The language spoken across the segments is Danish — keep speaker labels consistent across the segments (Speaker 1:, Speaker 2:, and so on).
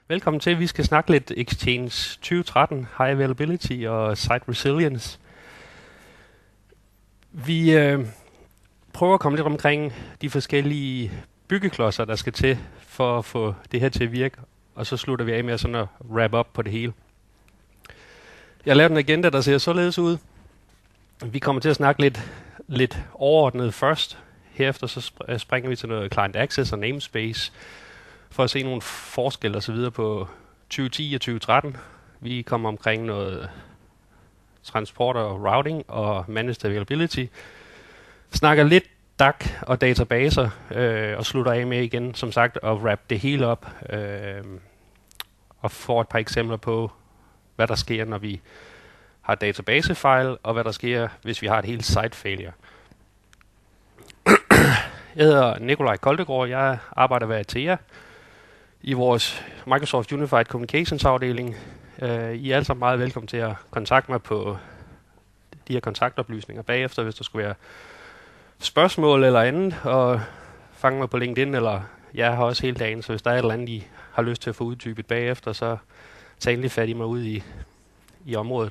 Speaker 1: Velkommen til. Vi skal snakke lidt Exchange 2013, High Availability og Site Resilience. Vi prøver at komme lidt omkring de forskellige byggeklodser, der skal til for at få det her til at virke, og så slutter vi af med sådan at wrap up på det hele. Jeg har lavet en agenda, der ser således ud. Vi kommer til at snakke lidt overordnet først. Herefter så springer vi til noget Client Access og Namespace, for at se nogle forskelle og så videre på 2010 og 2013. Vi kommer omkring noget transport og routing og managed availability. Snakker lidt DAC og databaser og slutter af med igen, som sagt, at wrap det hele op og får et par eksempler på, hvad der sker, når vi har databasefejl, og hvad der sker, hvis vi har et helt site failure. Jeg hedder Nikolaj Koldegård. Jeg arbejder ved Atea i vores Microsoft Unified Communications afdeling. I er alle sammen meget velkommen til at kontakte mig på de her kontaktoplysninger bagefter, hvis der skulle være spørgsmål eller andet, og fange mig på LinkedIn, eller jeg har også hele dagen, så hvis der er et eller andet, I har lyst til at få uddybet bagefter, så tag endelig fat i mig ud i området.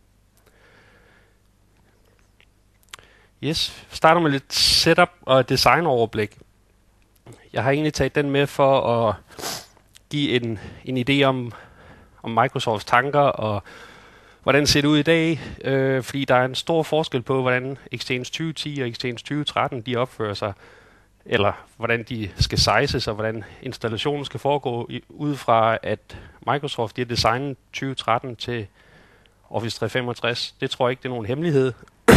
Speaker 1: Yes, starter med lidt setup og designoverblik. Jeg har egentlig taget den med for at give en idé om Microsofts tanker og hvordan det ser ud i dag, fordi der er en stor forskel på, hvordan Exchange 2010 og Exchange 2013 de opfører sig, eller hvordan de skal sizes og hvordan installationen skal foregå, ud fra at Microsoft de har designet 2013 til Office 365. Det tror jeg ikke, det er nogen hemmelighed.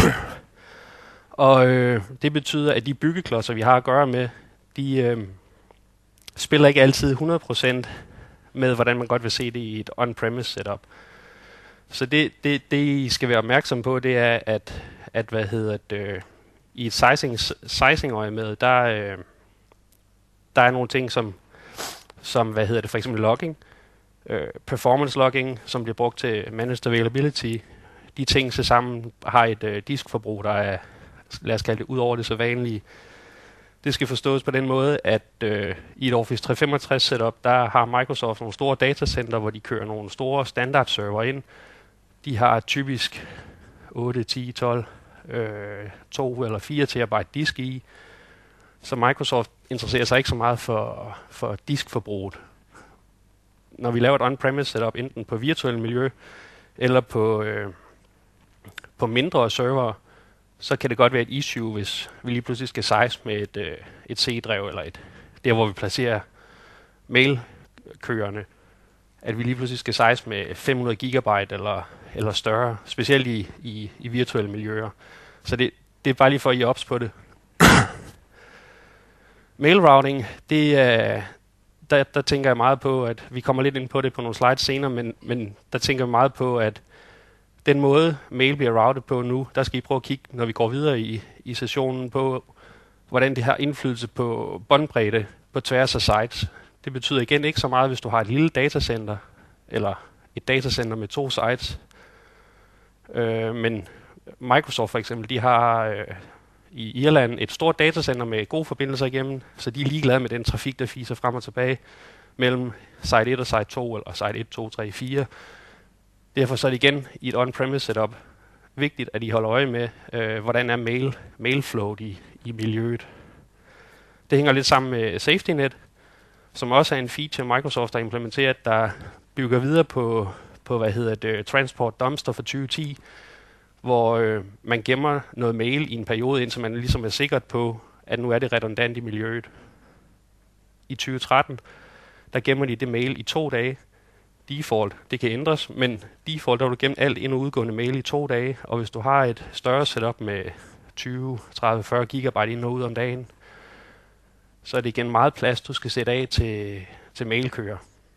Speaker 1: Og det betyder, at de byggeklodser, vi har at gøre med, de spiller ikke altid 100% med, hvordan man godt vil se det i et on-premise setup. Så det I skal være opmærksom på, det er, at i et sizing-øje med, der er nogle ting som for eksempel logging, performance logging, som bliver brugt til managed availability. De ting til sammen har et diskforbrug, der er, lad os kalde det, ud over det så vanlige. Det skal forstås på den måde, at i et Office 365 setup, der har Microsoft nogle store datacenter, hvor de kører nogle store standardserver ind. De har typisk 8, 10, 12, 2 eller 4 terabyte disk i. Så Microsoft interesserer sig ikke så meget for diskforbruget. Når vi laver et on-premise setup, enten på virtuelle miljø eller på mindre server, så kan det godt være et issue, hvis vi lige pludselig skal size med et C-drev, eller der hvor vi placerer mailkøerne, at vi lige pludselig skal size med 500 gigabyte eller større, specielt i virtuelle miljøer. Så det er bare lige for, at I er ops på det. Mail routing, der tænker jeg meget på, at vi kommer lidt ind på det på nogle slides senere, men der tænker jeg meget på, at den måde mail bliver routet på nu, der skal I prøve at kigge, når vi går videre i sessionen, på hvordan det har indflydelse på båndbredde på tværs af sites. Det betyder igen ikke så meget, hvis du har et lille datacenter, eller et datacenter med 2 sites. Men Microsoft for eksempel, de har i Irland et stort datacenter med gode forbindelser igennem, så de er ligeglade med den trafik, der fiser frem og tilbage mellem site 1 og site 2, eller site 1, 2, 3, 4. Derfor så er det igen i et on-premise setup vigtigt, at I holder øje med, hvordan er mailflowet i miljøet. Det hænger lidt sammen med SafetyNet, som også er en feature, Microsoft har implementeret, der bygger videre på Transport Dumpster for 2010, hvor man gemmer noget mail i en periode, indtil man ligesom er sikkert på, at nu er det redundant i miljøet. I 2013, der gemmer de det mail i 2 dage. Default, det kan ændres, men default, der vil du gemme alt ind- og udgående mail i 2 dage, og hvis du har et større setup med 20, 30, 40 gigabyte ind og ud om dagen, så er det igen meget plads, du skal sætte af til mailkører.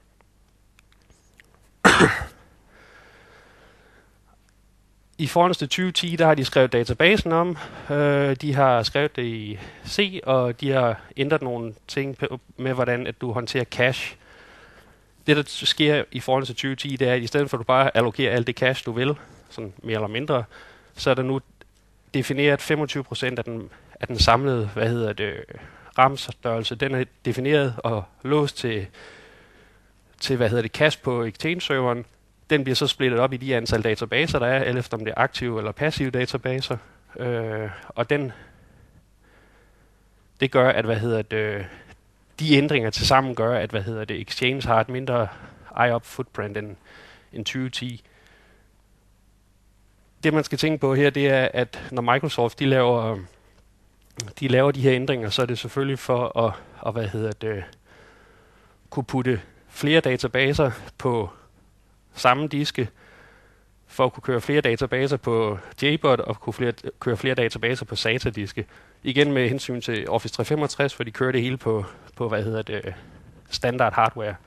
Speaker 1: I forhold til 2010, der har de skrevet databasen om. De har skrevet det i C, og de har ændret nogle ting med, hvordan at du håndterer cache. Det, der sker i forhold til 2010, det er, at i stedet for at du bare allokerer alt det cache, du vil, sådan mere eller mindre, så er der nu defineret 25% af den samlede, RAM-størrelse. Den er defineret og låst til til cache på Exchange-serveren. Den bliver så splittet op i de antal databaser, der er, alt efter om det er aktive eller passive databaser. Og det gør, at de ændringer til sammen gør, at Exchange har et mindre IOP footprint end 2010. Det man skal tænke på her, det er, at når Microsoft de laver de her ændringer, så er det selvfølgelig for at kunne putte flere databaser på samme diske, for at kunne køre flere databaser på JBOD og kunne køre flere databaser på SATA-diske. Igen med hensyn til Office 365, for de kører det hele på standard hardware.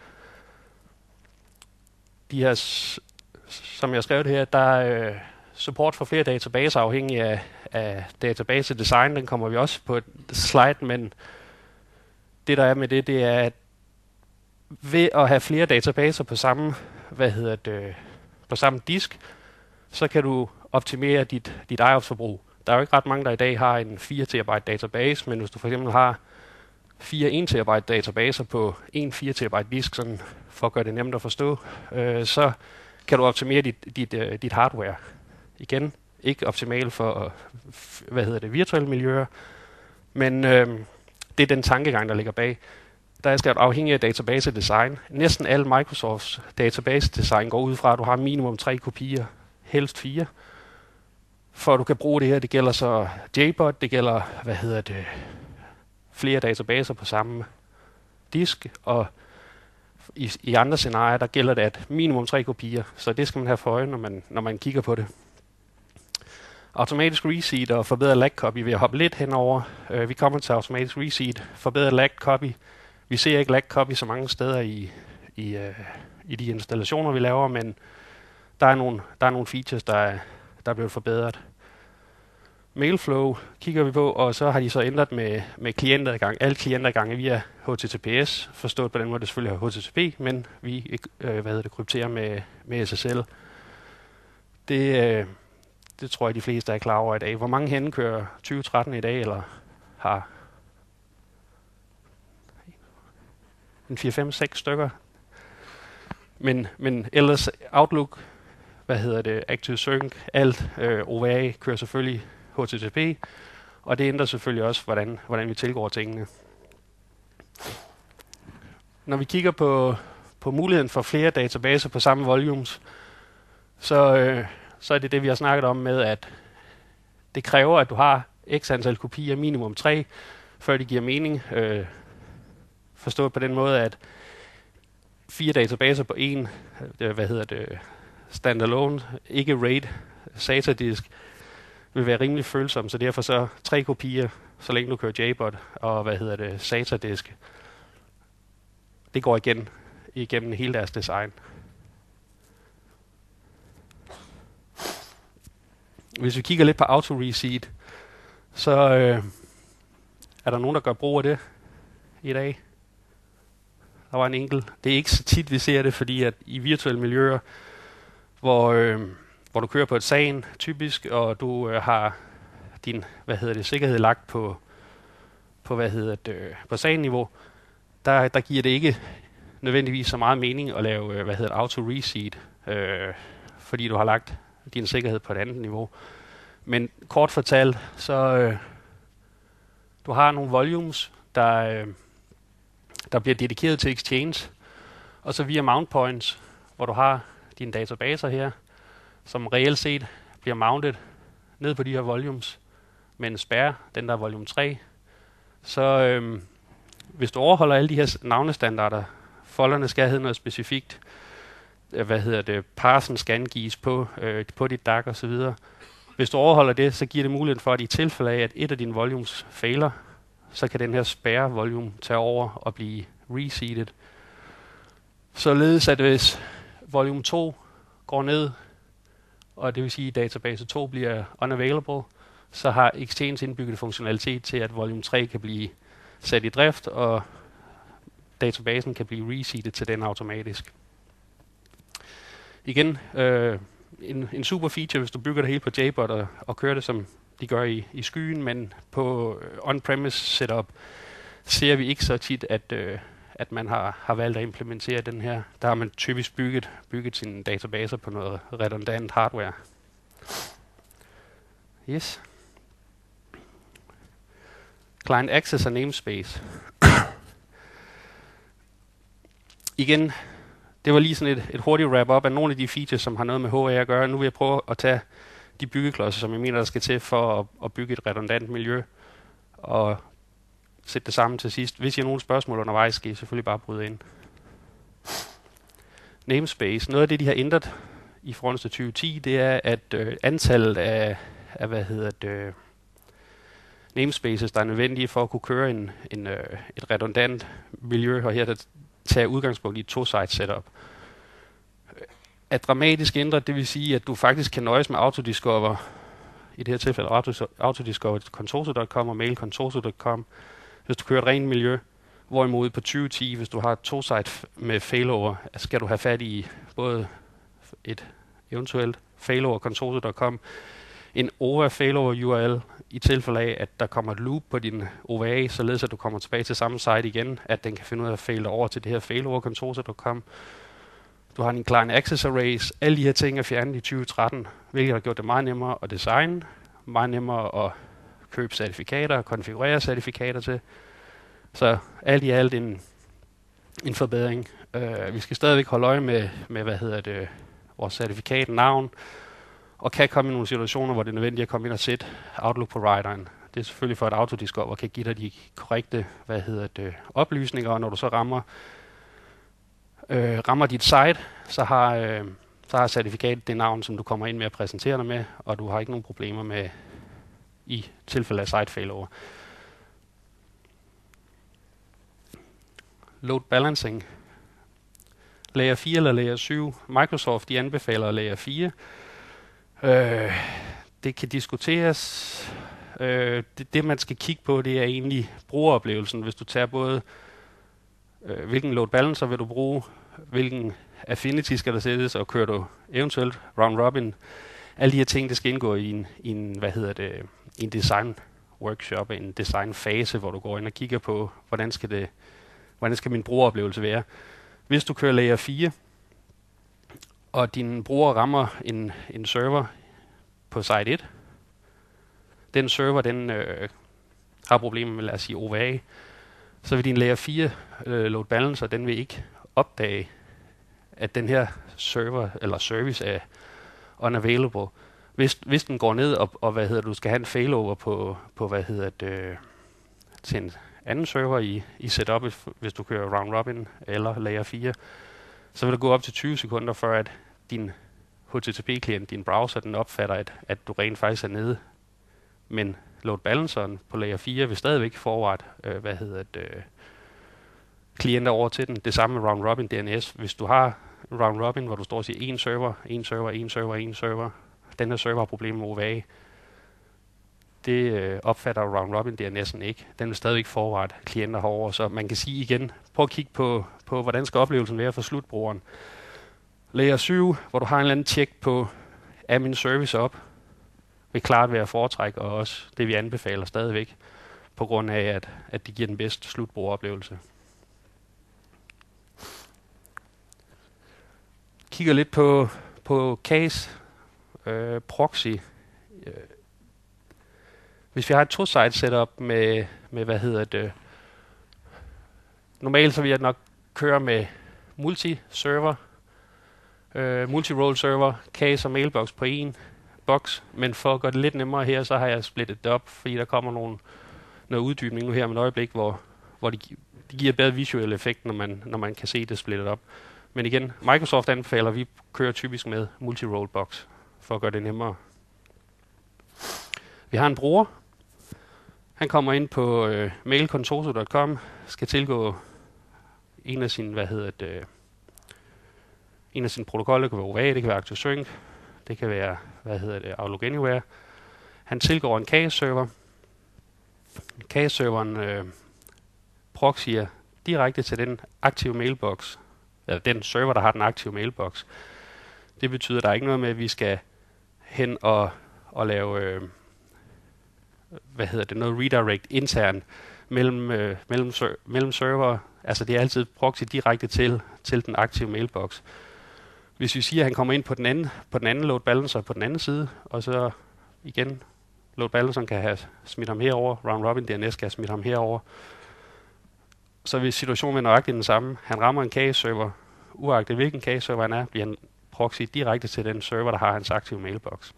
Speaker 1: De her, som jeg har skrevet her, der er support for flere databaser afhængig af database design. Den kommer vi også på et slide, men det der er med det er, at ved at have flere databaser på samme, på samme disk, så kan du optimere dit IOPS-forbrug. Der er jo ikke ret mange, der i dag har en 4 TB database, men hvis du for eksempel har 4 1 TB databaser på en 4 TB disk, sådan for at gøre det nemt at forstå, så kan du optimere dit hardware. Igen, ikke optimalt for virtuelle miljøer, men det er den tankegang, der ligger bag. Der skal du afhængig af database design. Næsten alle Microsofts database design går ud fra, at du har minimum 3 kopier, helst 4, for at du kan bruge det her. Det gælder så JBOD, det gælder flere databaser på samme disk, og i andre scenarier, der gælder det, at minimum 3 kopier, så det skal man have for øje, når man kigger på det. Automatisk reseed og forbedret lag copy vil jeg hoppe lidt henover. Vi kommer til automatisk reseed, forbedret lag copy. Vi ser ikke lag copy så mange steder i de installationer, vi laver, men der er nogle features, der er blevet forbedret. Mailflow kigger vi på, og så har de så ændret med klientadgang. Alle klientadgange via HTTPS, forstået på den måde, det selvfølgelig har HTTP, men vi krypterer med SSL. Det tror jeg, de fleste er klar over i dag. Hvor mange henne kører 2013 i dag, eller har en 4-5-6 stykker? Men ellers Outlook, ActiveSync, alt OVA kører selvfølgelig HTTP, og det ændrer selvfølgelig også, hvordan vi tilgår tingene. Når vi kigger på muligheden for flere databaser på samme volumes, så er det, vi har snakket om med, at det kræver, at du har x antal kopier, minimum 3, før det giver mening. Forstået på den måde, at 4 databaser på en, standalone, ikke RAID, SATA-disk, vil være rimelig følsom, så derfor så 3 kopier, så længe du kører JBOD og SATA-disk. Det går igennem hele deres design. Hvis vi kigger lidt på auto-reseed, så er der nogen, der gør brug af det i dag. Der var en enkelt. Det er ikke så tit, vi ser det, fordi at i virtuelle miljøer, hvor du kører på et SAN typisk, og du har din sikkerhed lagt på SAN-niveau, der giver det ikke nødvendigvis så meget mening at lave auto-reseed, fordi du har lagt din sikkerhed på et andet niveau. Men kort fortalt, så du har nogle volumes, der bliver dedikeret til Exchange, og så via mount points, hvor du har dine databaser her, som reelt set bliver mounted ned på de her volumes med en spærre, den der er volume 3. Så hvis du overholder alle de her navnestandarder, folderne skal hedde noget specifikt, parsen skal angives på dit DAC og så videre. Hvis du overholder det, så giver det muligheden for, at i tilfælde af, at et af dine volumes fejler, så kan den her spærre volume tage over og blive reseeded. Således at hvis volume 2 går ned, og det vil sige, at database 2 bliver unavailable, så har Exchange indbygget funktionalitet til, at volume 3 kan blive sat i drift, og databasen kan blive reseedet til den automatisk. Igen, en super feature, hvis du bygger det hele på JBOD og kører det, som de gør i skyen, men på on-premise setup ser vi ikke så tit, at at man har valgt at implementere den her. Der har man typisk bygget sine databaser på noget redundant hardware. Yes. Client access og namespace. Igen, det var lige sådan et hurtigt wrap-up af nogle af de features, som har noget med HA at gøre. Nu vil jeg prøve at tage de byggeklodser, som jeg mener, der skal til for at bygge et redundant miljø, og sætte det sammen til sidst. Hvis I har nogle spørgsmål undervejs, skal I selvfølgelig bare bryde ind. Namespace. Noget af det, de har ændret i forhold til 2010, det er, at antallet af namespaces, der er nødvendige for at kunne køre et redundant miljø, og her der tager udgangspunkt i et to-site setup, er dramatisk ændret. Det vil sige, at du faktisk kan nøjes med Autodiscover, i det her tilfælde Autodiscover Contoso.com og mail Contoso.com, hvis du kører et rent miljø. Hvorimod på 2010, hvis du har et to-site med failover, skal du have fat i både et eventuelt failover Contoso.com, en OVA failover URL i tilfælde af, at der kommer et loop på din OVA, således at du kommer tilbage til samme site igen, at den kan finde ud af at faile over til det her failover Contoso.com. Du har en client access arrays. Alle de her ting er fjernet i 2013, hvilket har gjort det meget nemmere at designe, meget nemmere at købe certifikater og konfigurere certifikater til. Så alt i alt en forbedring. Vi skal stadigvæk holde øje med vores certifikat, navn, og kan komme i nogle situationer, hvor det er nødvendigt at komme ind og sætte Outlook-provideren. Det er selvfølgelig for, at Autodiscover kan give dig de korrekte oplysninger, og når du så rammer dit site, så har certifikatet det navn, som du kommer ind med at præsentere dig med, og du har ikke nogen problemer med i tilfælde af site failover. Load balancing. Layer 4 eller Layer 7. Microsoft de anbefaler Layer 4. Det kan diskuteres. Det man skal kigge på, det er egentlig brugeroplevelsen. Hvis du tager både hvilken load balancer vil du bruge, hvilken affinity skal der sættes, og kører du eventuelt round robin. Alle de her ting, det skal indgå i en design workshop, en design fase, hvor du går ind og kigger på, hvordan skal min brugeroplevelse være. Hvis du kører layer 4, og din bruger rammer en server på site 1, den server, den har problemer med, lad os sige, OVA, så vil din layer 4 load balancer, den vil ikke opdage, at den her server eller service er unavailable. Hvis den går ned og du skal have en failover på til en anden server i setupet, hvis du kører round robin eller layer 4, så vil det gå op til 20 sekunder, før at din HTTP-klient, din browser, den opfatter, at du rent faktisk er nede. Men load balanceren på layer 4 vil stadigvæk forward klienter over til den. Det samme med round robin DNS. Hvis du har round robin, hvor du står og siger en server, den her server har problemer med OVA, det opfatter round robin DNS'en ikke. Den vil stadigvæk forward klienter herover, så man kan sige igen, prøv at kigge på hvordan skal oplevelsen være for slutbrugeren. Layer 7, hvor du har en eller anden tjek på, er min service op, vil klart være foretræk, og også det vi anbefaler stadigvæk, på grund af, at det giver den bedste slutbrugeroplevelse. Kigger lidt på case, proxy. Hvis vi har et to-site setup med normalt så vil jeg nok køre med multi-server, multi-role server, case og mailbox på en boks, men for at gøre det lidt nemmere her, så har jeg splittet det op, fordi der kommer noget uddybning nu her om et øjeblik, hvor det giver bedre visuel effekt, når man kan se det splittet op. Men igen, Microsoft anbefaler, at vi kører typisk med multi-role box, for at gøre det nemmere. Vi har en bruger. Han kommer ind på mailcontoso.com, skal tilgå en af sine, protokoller. Det kan være OVA, det kan være ActiveSync, det kan være, Outlook Anywhere. Han tilgår en case-server. Case-serveren proxyer direkte til den aktive mailbox, eller den server, der har den aktive mailbox. Det betyder, at der er ikke noget med, at vi skal hen og lave noget redirect internt mellem server. Altså det er altid proxy direkte til den aktive mailbox. Hvis vi siger, at han kommer ind på den anden load balancer på den anden side, og så igen, load balanceren kan have smidt ham herover, round robin DNS kan have smidt ham herover, så vil situationen være nøjagtigt den samme. Han rammer en cache-server, uagtet hvilken cache-server han er, bliver han proxy direkte til den server, der har hans aktive mailbox.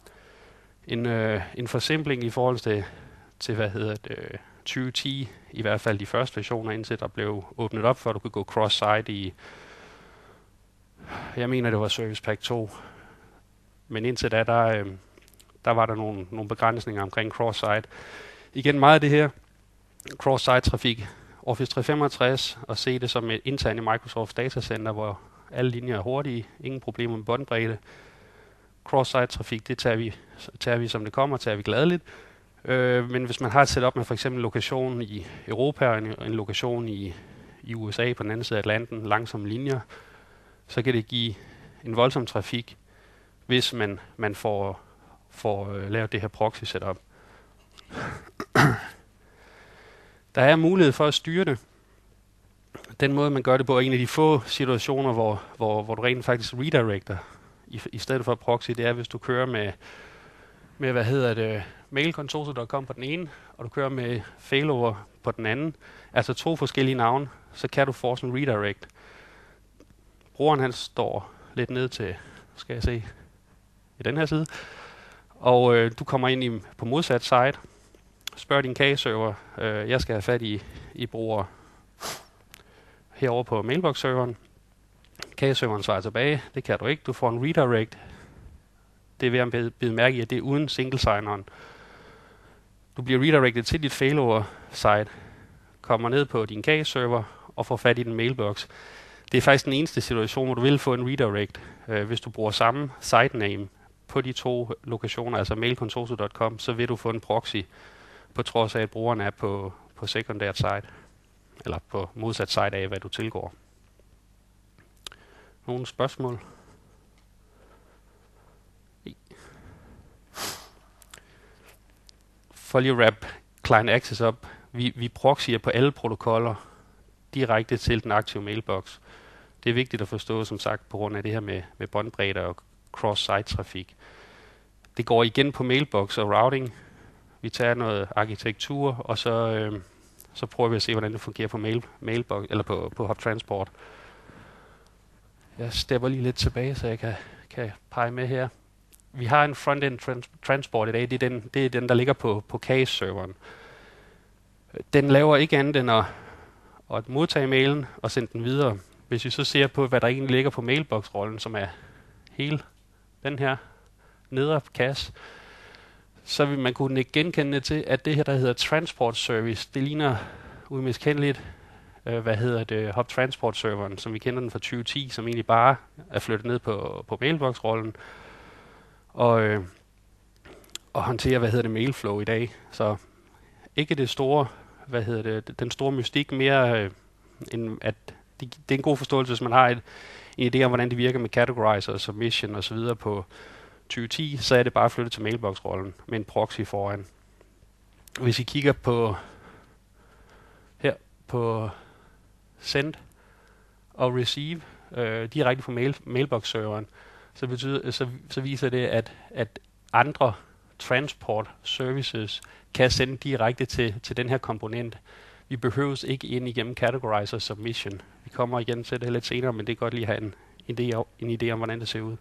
Speaker 1: En forsimpling i forhold til 2010, i hvert fald de første versioner, indtil der blev åbnet op for, at du kunne gå cross-site i, jeg mener det var Service Pack 2, men indtil da, der var der nogle begrænsninger omkring cross-site. Igen meget af det her cross-site-trafik, Office 365, og se det som et internt i Microsoft Datacenter, hvor alle linjer er hurtige, ingen problemer med båndbredde. Cross-site-trafik, det tager vi som det kommer, tager vi gladeligt. Men hvis man har et setup med for eksempel en lokation i Europa og en lokation i USA på den anden side af Atlanten, langsomme linjer, så kan det give en voldsom trafik, hvis man får lavet det her proxy setup. Der er mulighed for at styre det. Den måde, man gør det på, er en af de få situationer, hvor du rent faktisk redirecter i stedet for proxy. Det er, hvis du kører med mailconsortium.com på den ene, og du kører med failover på den anden. Altså 2 forskellige navne, så kan du force en redirect. Brugeren han står lidt ned til, skal jeg se, i den her side. Og du kommer ind på modsat side, spørger din cache-server, jeg skal have fat i bruger herover på mailbox-serveren. Cache-serveren svarer tilbage, det kan du ikke, du får en redirect. Det er ved at bide mærke i, at det er uden single-signeren. Du bliver redirected til dit failover-site, kommer ned på din cache-server og får fat i din mailbox. Det er faktisk den eneste situation, hvor du vil få en redirect, hvis du bruger samme site-name på de 2 lokationer, altså mailconsortium.com, så vil du få en proxy, på trods af, at brugeren er på sekundært site, eller på modsat site af, hvad du tilgår. Nogle spørgsmål? For lige at wrap client access op, vi proxyer på alle protokoller direkte til den aktive mailbox. Det er vigtigt at forstå, som sagt, på grund af det her med båndbredde og cross-site-trafik. Det går igen på mailbox og routing. Vi tager noget arkitektur, og så prøver vi at se, hvordan det fungerer på mailbox eller på hub transport. Jeg stepper lige lidt tilbage, så jeg kan pege med her. Vi har en front-end transport i dag. Det er den, der ligger på cache-serveren. Den laver ikke andet end at modtage mailen og sende den videre. Hvis vi så ser på, hvad der egentlig ligger på mailbox-rollen, som er hele den her nedre kasse, så vil man kunne genkende til, at det her, der hedder Transport Service, det ligner umiskendeligt, Hub Transport serveren, som vi kender den fra 2010, som egentlig bare er flyttet ned på mailbox-rollen, og håndterer, mailflow i dag. Så ikke det store, den store mystik mere, end at det er en god forståelse, hvis man har en idé om, hvordan det virker med categorizer, submission og så videre på 2010, så er det bare flyttet til mailbox-rollen med en proxy foran. Hvis I kigger på her på send og receive direkte på mailbox-serveren, så viser det, at andre transport services kan sende direkte til den her komponent. Vi behøves ikke ind igennem categorizer submission. Vi kommer igen til det lidt senere, men det er godt lige at have en idé om, hvordan det ser ud.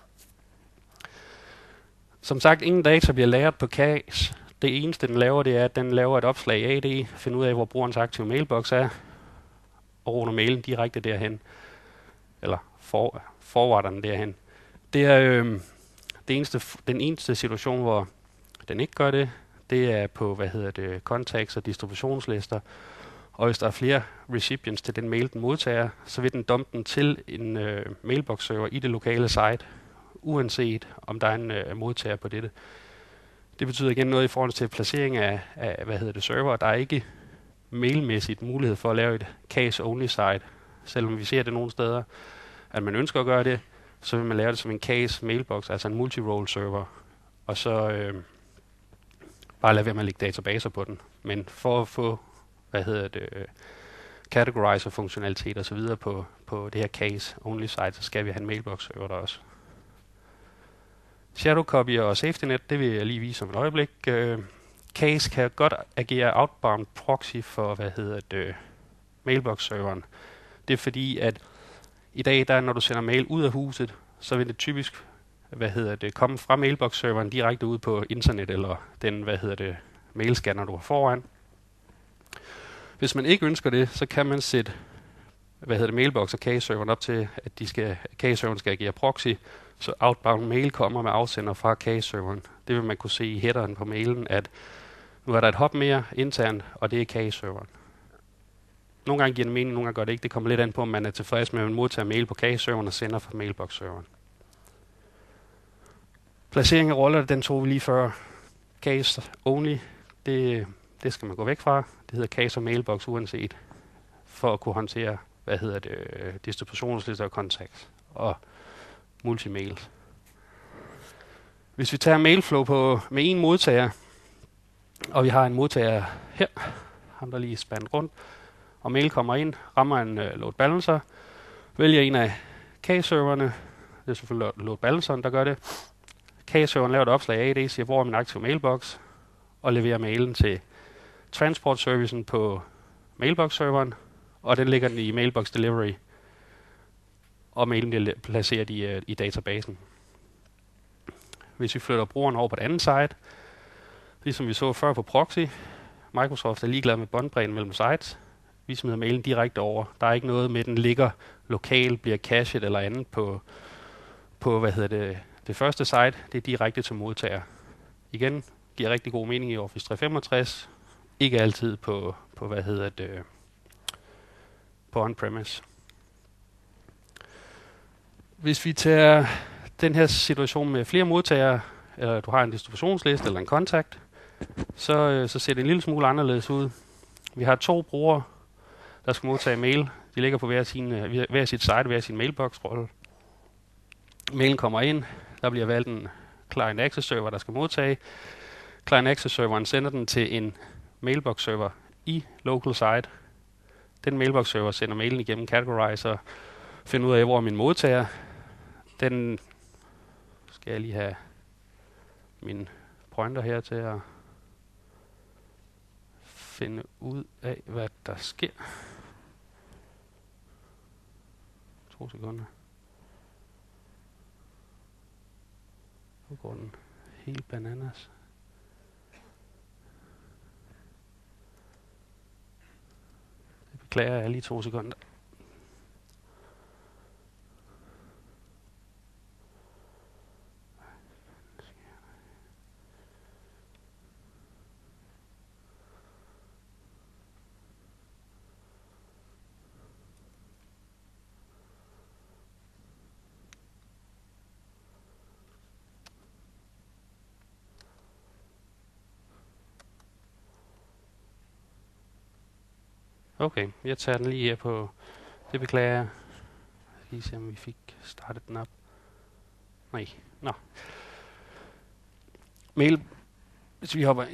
Speaker 1: Som sagt, ingen data bliver lagret på cache. Det eneste, den laver, det er, at den laver et opslag i AD, finder ud af, hvor brugerens aktive mailbox er, og runder mailen direkte derhen. Eller forwarder den derhen. Det er den eneste situation, hvor den ikke gør det. Det er på, contacts og distributionslister. Og hvis der er flere recipients til den mail, den modtager, så vil den dumpe den til en mailbox-server i det lokale site, uanset om der er en modtager på dette. Det betyder igen noget i forhold til placering af server. Der er ikke mailmæssigt mulighed for at lave et cache-only site, selvom vi ser det nogle steder, at man ønsker at gøre det, så vil man lave det som en cache mailbox, altså en multi-role server, og så bare lade være med at lægge databaser på den. Men for at få categorizer-funktionalitet og så videre på det her case-only site, så skal vi have en mailbox-server der også. Shadow copy og safety net, det vil jeg lige vise om et øjeblik. Case kan godt agere outbound proxy for, mailbox-serveren. Det er fordi, at i dag, der, når du sender mail ud af huset, så vil det typisk, komme fra mailbox-serveren direkte ud på internet, eller den, mailscanner, du har foran. Hvis man ikke ønsker det, så kan man sætte, mailbox og case-serveren op til, at case-serveren skal agere proxy, så outbound mail kommer med afsender fra case-serveren. Det vil man kunne se i headeren på mailen, at nu er der et hop mere internt, og det er case-serveren. Nogle gange giver det mening, nogle gange gør det ikke. Det kommer lidt an på, om man er tilfreds med at modtage mail på case-serveren og sender fra mailbox-serveren. Placering af roller, den tog vi lige før. Case only, det skal man gå væk fra. Det hedder case og mailbox uanset, for at kunne håndtere, distributionslister og contacts og multimails. Hvis vi tager mailflow med en modtager, og vi har en modtager her, ham der lige spandt rundt, og mail kommer ind, rammer en load balancer, vælger en af case-serverne, det er selvfølgelig load balanceren, der gør det. Case-serveren laver et opslag af det, siger, hvor er min aktive mailbox, og leverer mailen til transport-servicen på mailbox-serveren, og den ligger den i mailbox delivery, og mailen bliver placeret i databasen. Hvis vi flytter brugeren over på det andet side, ligesom vi så før på proxy, Microsoft er ligeglad med båndbredden mellem sites. Vi smider mailen direkte over. Der er ikke noget med, at den ligger lokalt, bliver cached eller andet på det første site. Det er direkte til modtager. Igen, giver rigtig god mening i Office 365. Ikke altid på on-premise. Hvis vi tager den her situation med flere modtagere, eller du har en distributionsliste eller en kontakt, så ser det en lille smule anderledes ud. Vi har 2 brugere, der skal modtage mail. De ligger på hver sit site, hver sin mailbox-rolle. Mailen kommer ind. Der bliver valgt en client access server, der skal modtage. Client access serveren sender den til en mailbox server i local site. Den mailbox server sender mailen igennem categorizer, finder ud af, hvor min modtager. Den skal jeg lige have min pointer her til at finde ud af, hvad der sker. 2 sekunder. Nu går den helt bananas. Det beklager jeg lige 2 sekunder. Okay, jeg tager den lige her på. Det beklager jeg. Lige se, om vi fik startet den op. Nej, nå. Mail, hvis vi hopper i.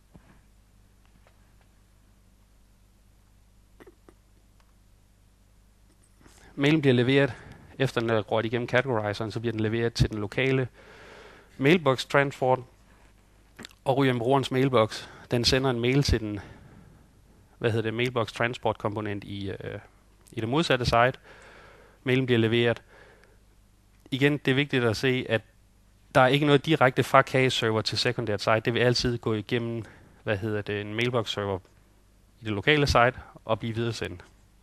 Speaker 1: Mailen bliver leveret, efter den er røget igennem categorizeren, så bliver den leveret til den lokale mailbox transport, og ryger med brugerens mailbox. Den sender en mail til den mailbox transport komponent i det modsatte site. Mailen bliver leveret. Igen, det er vigtigt at se, at der er ikke noget direkte fra case-server til sekundært site. Det vil altid gå igennem, en mailbox-server i det lokale site og blive videresendt.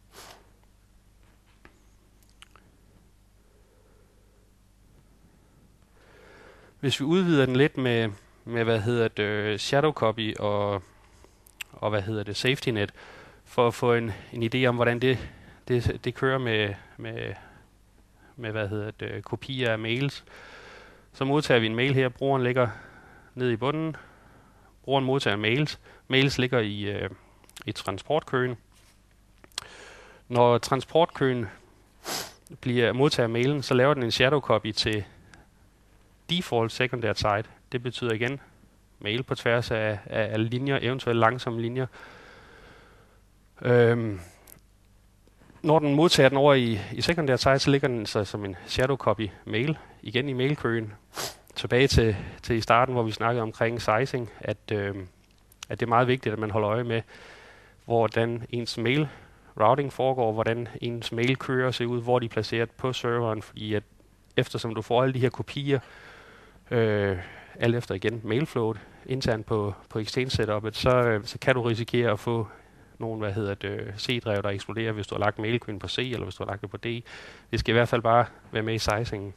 Speaker 1: Hvis vi udvider den lidt med shadow copy og safety net, for at få en idé om, hvordan det kører med kopier af mails. Så modtager vi en mail her. Brugeren ligger nede i bunden. Brugeren modtager mails. Mails ligger i transportkøen. Når transportkøen modtager mailen, så laver den en shadow copy til default sekundært site. Det betyder igen mail på tværs af linjer, eventuelt langsomme linjer. Når den modtager den over i sekundær site, så ligger den så som en shadow copy mail, igen i mailkøen. Tilbage til i starten, hvor vi snakkede omkring sizing, at det er meget vigtigt, at man holder øje med, hvordan ens mail routing foregår, hvordan ens mail kører ser ud, hvor de er placeret på serveren, fordi at eftersom du får alle de her kopier, alt efter igen mailflowet internt på Exchange setupet, så kan du risikere at få nogle, C-drev, der eksploderer, hvis du har lagt mailkøen på C, eller hvis du har lagt det på D. Det skal i hvert fald bare være med i sizingen.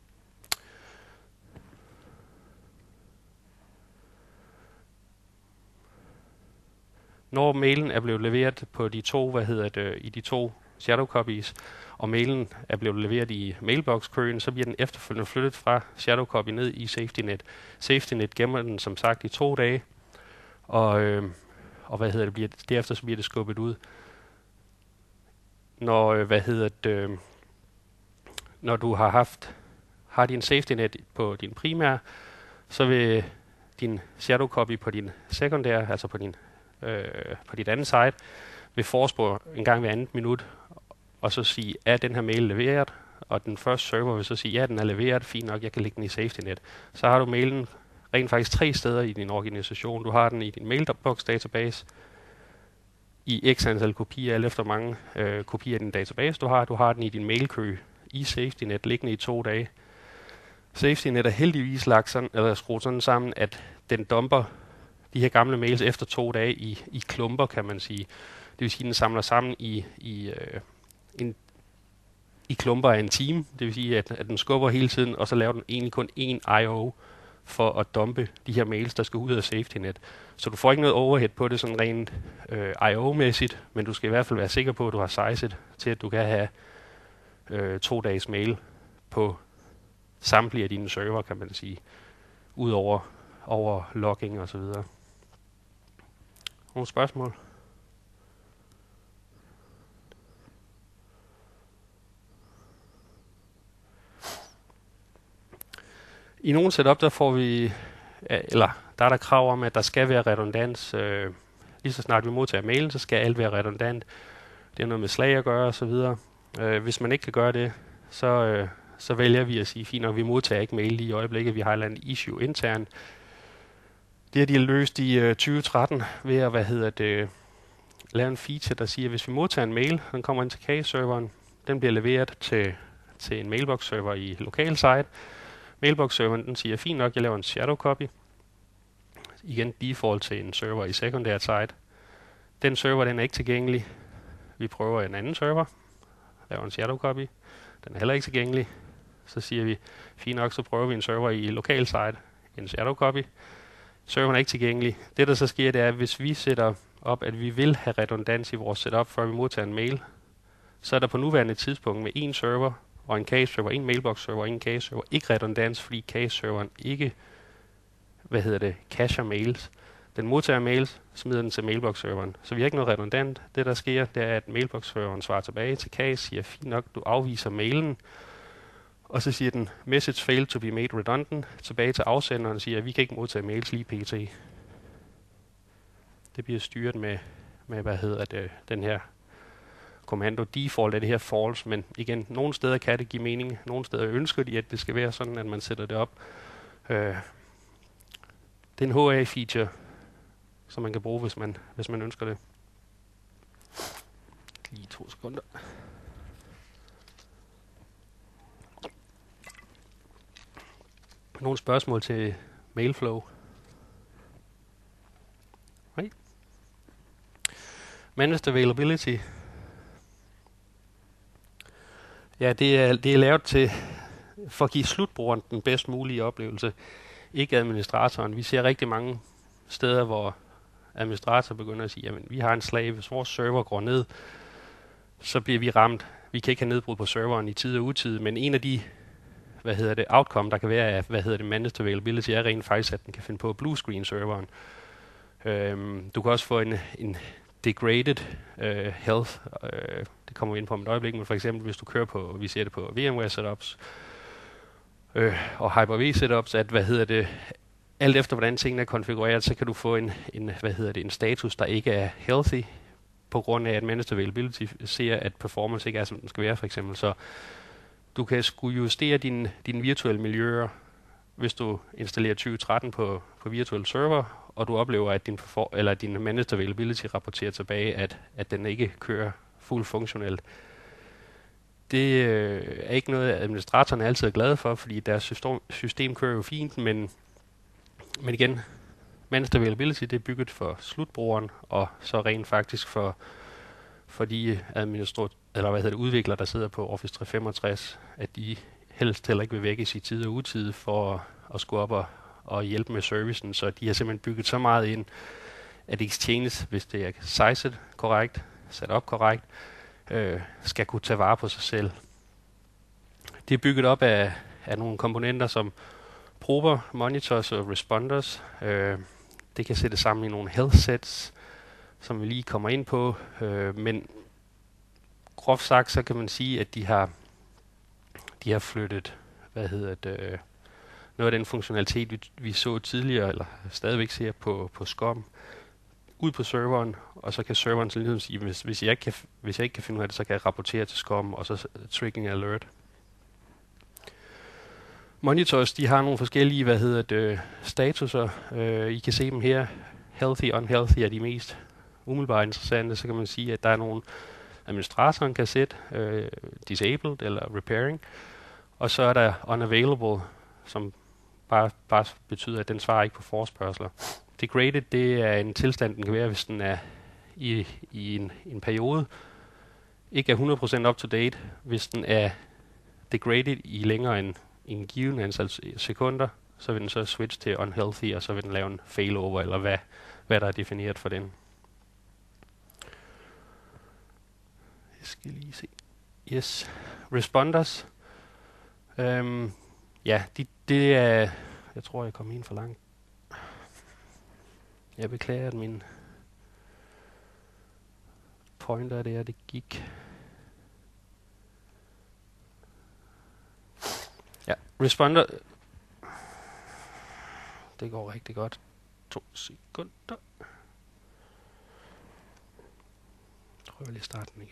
Speaker 1: Når mailen er blevet leveret på de to, i de to shadow copies, og mailen er blevet leveret i mailbox-køen, så bliver den efterfølgende flyttet fra shadow copy ned i SafetyNet. SafetyNet gemmer den som sagt i 2 dage, og derefter så bliver det skubbet ud. Når du har din SafetyNet på din primære, så vil din shadow copy på din sekundære, altså på dit andet site, vil forespørge en gang hver andet minut, og så sige, er den her mail leveret? Og den første server vil så sige, ja, den er leveret, fint nok, jeg kan lægge den i SafetyNet. Så har du mailen rent faktisk 3 steder i din organisation. Du har den i din mailbox database, i x antal kopier, alt efter mange kopier i din database du har. Du har den i din mailkø i SafetyNet, liggende i 2 dage. SafetyNet er heldigvis skruet sådan sammen, at den dumper de her gamle mails efter 2 dage i klumper, kan man sige. Det vil sige, at den samler sammen i klumper af en time. Det vil sige, at den skubber hele tiden, og så laver den egentlig kun én I.O. for at dumpe de her mails, der skal ud af SafetyNet. Så du får ikke noget overhead på det sådan rent I.O.-mæssigt, men du skal i hvert fald være sikker på, at du har sizet til, at du kan have 2 dages mail på samtlige af dine server, kan man sige, ud over logging og så videre. Nogle spørgsmål? I nogle setup, der får vi, eller der er der krav om, at der skal være redundans. Lige så snart vi modtager mailen, så skal alt være redundant. Det er noget med slag at gøre og så videre. Hvis man ikke kan gøre det, så vælger vi at sige, fint nok, vi modtager ikke mail lige i øjeblikket, vi har et eller andet issue internt. Det har de løst i 2013 ved at lave en feature, der siger, at hvis vi modtager en mail, den kommer ind til case-serveren, den bliver leveret til en mailbox-server i lokal site. Mailbox-serveren, den siger, fint nok, jeg laver en shadow copy. Igen default til en server i sekundært site. Den server, den er ikke tilgængelig. Vi prøver en anden server, laver en shadow copy. Den er heller ikke tilgængelig. Så siger vi, fint nok, så prøver vi en server i lokal site, en shadow copy. Serveren er ikke tilgængelig. Det, der så sker, det er, at hvis vi sætter op, at vi vil have redundans i vores setup, før vi modtager en mail, så er der på nuværende tidspunkt med en server og en case-server, en mailbox-server og en case-server, ikke redundans, fordi case-serveren ikke, cacher mails. Den modtager mails, smider den til mailbox-serveren. Så vi har ikke noget redundant. Det, der sker, det er, at mailbox-serveren svarer tilbage til case, siger, fint nok, du afviser mailen, og så siger den, message failed to be made redundant, tilbage til afsenderen og siger, at vi kan ikke modtage mails lige pt. Det bliver styret med den her kommando. Default er det her false, men igen, nogle steder kan det give mening, nogle steder ønsker de, at det skal være sådan, at man sætter det op. Det er en HA-feature, som man kan bruge, hvis man ønsker det. Lige 2 sekunder. Nogle spørgsmål til Mailflow? Nej. Managed Availability. Ja, det er lavet til for at give slutbrugeren den bedst mulige oplevelse. Ikke administratoren. Vi ser rigtig mange steder, hvor administrator begynder at sige, jamen vi har en slag, hvis vores server går ned, så bliver vi ramt. Vi kan ikke have nedbrud på serveren i tid og utid, men en af de outcome, der kan være af, managed availability, er rent faktisk, at den kan finde på bluescreen serveren. Du kan også få en degraded health. Det kommer vi ind på om et øjeblik, men for eksempel, hvis du kører på, vi ser det på VMware setups, og Hyper-V setups, at alt efter hvordan tingene er konfigureret, så kan du få en status, der ikke er healthy. på grund af, at Managed Availability ser, at performance ikke er, som den skal være, for eksempel. Så du kan skulle justere dine virtuelle miljøer, hvis du installerer 2013 på virtual server, og du oplever, at din Managed Availability rapporterer tilbage, at den ikke kører fuldt funktionelt. Det er ikke noget, administratoren er altid glade for, fordi deres system kører jo fint, men igen, Managed Availability det er bygget for slutbrugeren, og så rent faktisk for de udviklere, der sidder på Office 365, at de helst heller ikke vil vække i tid og utid for at skulle op og hjælpe med servicen. Så de har simpelthen bygget så meget ind, at Exchange, hvis det er sized korrekt, sat op korrekt, skal kunne tage vare på sig selv. Det er bygget op af nogle komponenter som prober, monitors og responders. Det kan sættes sammen i nogle health sets, som vi lige kommer ind på. Men groft sagt, så kan man sige, at de har flyttet, noget af den funktionalitet, vi så tidligere, eller stadigvæk ser på SCOM, ud på serveren, og så kan serveren så ligesom sige, hvis jeg ikke kan finde ud af det, så kan jeg rapportere til SCOM, og så triggering alert. Monitors, de har nogle forskellige, statuser. I kan se dem her. Healthy, unhealthy er de mest umiddelbart interessante. Så kan man sige, at der er nogle administratoren kan sætte, disabled eller repairing. Og så er der unavailable, som bare betyder, at den svarer ikke på forespørgsler. Degraded, det er en tilstand, den kan være, hvis den er i en periode. Ikke er 100% up to date, hvis den er degraded i længere end en given antal sekunder, så vil den så switch til unhealthy, og så vil den lave en failover, eller hvad der er defineret for den. Jeg skal lige se. Yes. Responders. Det er... Jeg tror, jeg kom ind for langt. Jeg beklager, at min pointer det gik. Ja, responder. Det går rigtig godt. 2 sekunder. Jeg prøver lige at starte den igen.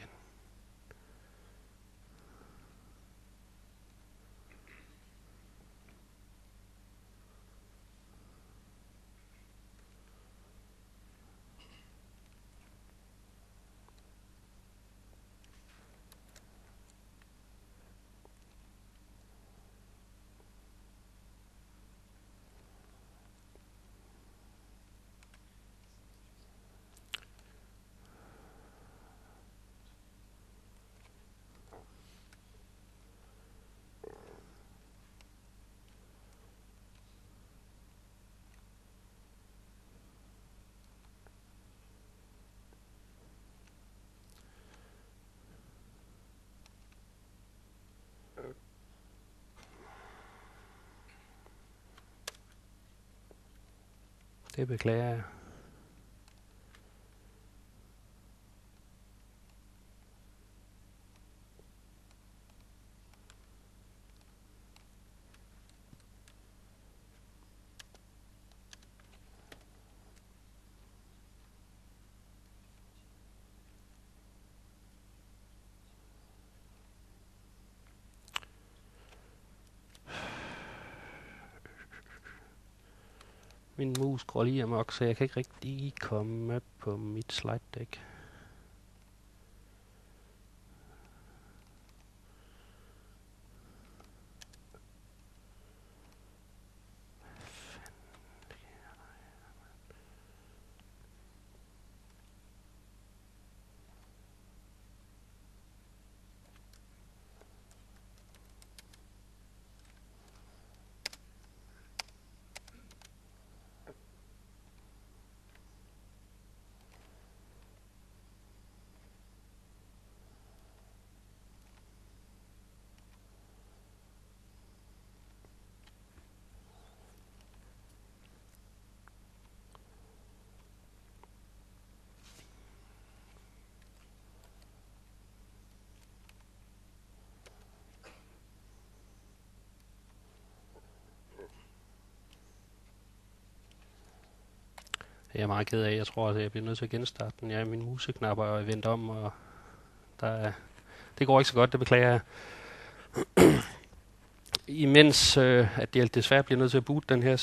Speaker 1: Det beklager jeg. Min mus går lige amok, så jeg kan ikke rigtig komme på mit slide deck. Det er jeg meget ked af. Jeg tror, at jeg bliver nødt til at genstarte den. Ja, min museknapper er vendt om, og det går ikke så godt, det beklager jeg. Imens at jeg desværre bliver nødt til at boote den her,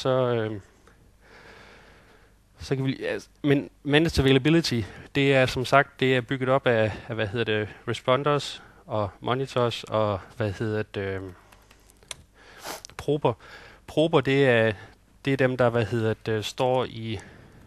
Speaker 1: så kan vi... Men Managed Availability, det er som sagt, det er bygget op af responders og monitors og prober. Prober, det er dem, der står i...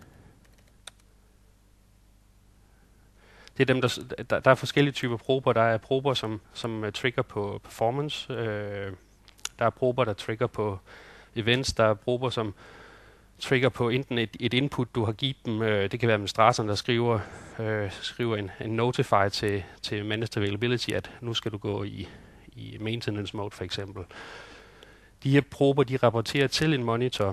Speaker 1: Det er dem, der er forskellige typer prober. Der er prober, som trigger på performance. Der er prober, der trigger på events. Der er prober, som trigger på enten et input, du har givet dem. Det kan være administratoren, der skriver en notify til Managed Availability, at nu skal du gå i maintenance mode, for eksempel. De her prober, de rapporterer til en monitor.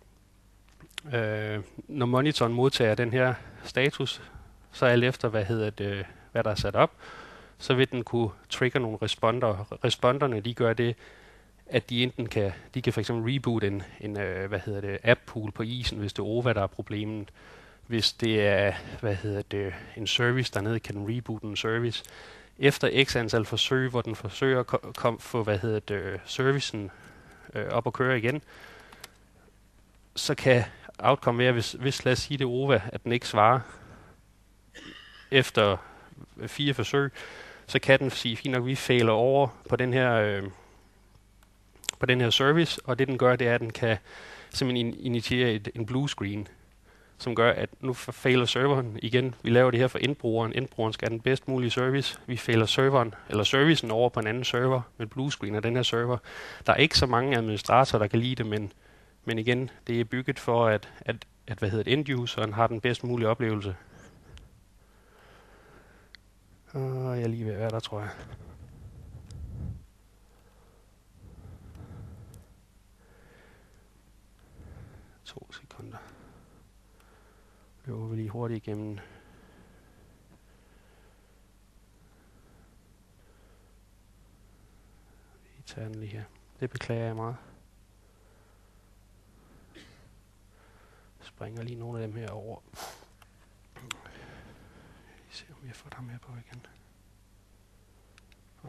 Speaker 1: Når monitoren modtager den her status, så alt efter, hvad der er sat op, så vil den kunne trigge nogle responder. Responderne, de gør det, at de enten kan for eksempel reboot en app pool på isen, hvis det er OVA, der er problemet. Hvis det er, en service dernede, kan den reboote en service. Efter x antal forsøg, hvor den forsøger at få, servicen op og køre igen, så kan outcome være, hvis lad os sige det OVA, at den ikke svarer efter 4 forsøg, så kan den sige, fint nok, vi fejler over på den her service, og det den gør, det er, at den kan simpelthen initiere en blue screen, som gør, at nu fejler serveren igen. Vi laver det her for endbrugeren. Endbrugeren skal have den bedst mulige service. Vi fejler serveren, eller servicen over på en anden server med blue screen af den her server. Der er ikke så mange administratorer, der kan lide det, men igen, det er bygget for, at end-useren har den bedst mulige oplevelse. Jeg er lige ved at være der, tror jeg. To sekunder. Løber vi lige hurtigt igennem. Vi tager den lige her. Det beklager jeg meget. Jeg springer lige nogle af dem her over. Vi ser, om jeg får dem her på igen. Nej.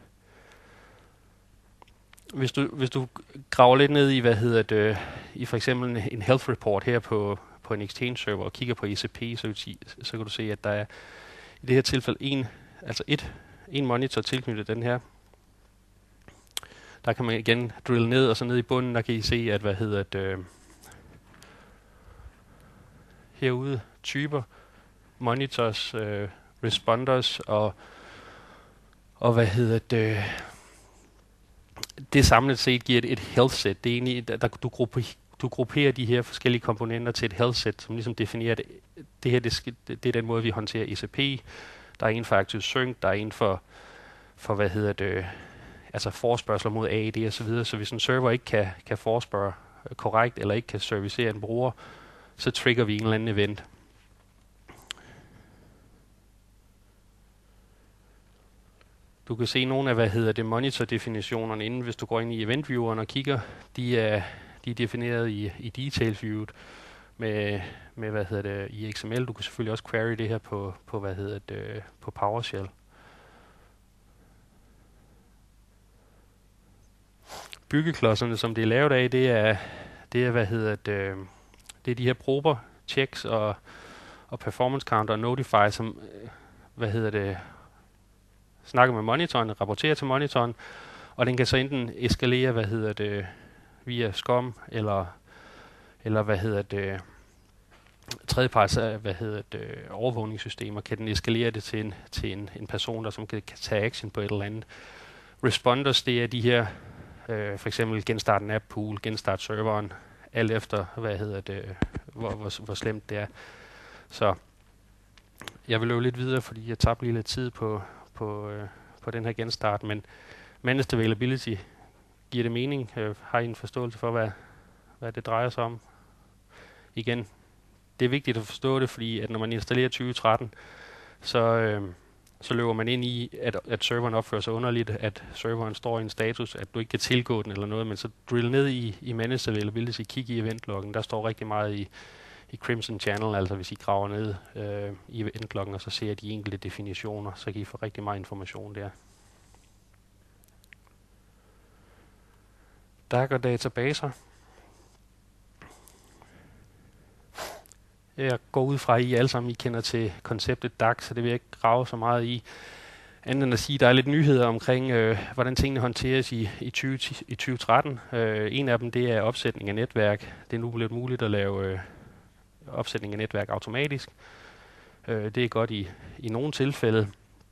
Speaker 1: Hvis du graver lidt ned i, i for eksempel en health report her på en Exchange server og kigger på ECP, så kan du se, at der er i det her tilfælde en monitor tilknyttet den her. Der kan man igen drille ned, og så ned i bunden, der kan I se, at herude typer, monitors, responders og det samlet set giver et health set. Det er egentlig, du grupperer de her forskellige komponenter til et health set, som ligesom definerer det her, det er den måde, vi håndterer ECP. Der er en for Active Sync, der er en for forespørgsler mod AED og så videre. Så hvis en server ikke kan forespørge korrekt, eller ikke kan servicere en bruger, så trigger vi en eller anden event. Du kan se nogle af, monitor-definitionerne inden, hvis du går ind i event-vieweren og kigger. De er defineret i detail-viewet med i XML. Du kan selvfølgelig også query det her på PowerShell. Byggeklodserne, som det er lavet af, det er de her prober, checks og performance counter og notify, som snakker med monitoren, rapporterer til monitoren, og den kan så enten eskalere, via SCOM, eller tredjeparts overvågningssystemer, kan den eskalere det til en person, der som kan tage action på et eller andet. Responders, det er de her, for eksempel genstart en app pool, genstart serveren, alt efter, hvor slemt det er. Så jeg vil løbe lidt videre, fordi jeg tabte lige lidt tid på den her genstart, men Managed Availability, giver det mening? Har I en forståelse for, hvad det drejer sig om? Igen, det er vigtigt at forstå det, fordi at når man installerer 2013, så løber man ind i, at serveren opfører sig underligt, at serveren står i en status, at du ikke kan tilgå den eller noget, men så drill ned i Managed Availability, kig i eventloggen, der står rigtig meget i Crimson Channel, altså hvis I graver ned i endklokken, og så ser de enkelte definitioner, så kan I få rigtig meget information der. DAG og databaser. Jeg går ud fra, at I alle sammen I kender til konceptet DAG, så det vil jeg ikke grave så meget i. Andet end at sige, at der er lidt nyheder omkring, hvordan tingene håndteres i 2013. En af dem, det er opsætning af netværk. Det er nu blevet muligt at lave opsætning af netværk automatisk. Det er godt i nogle tilfælde.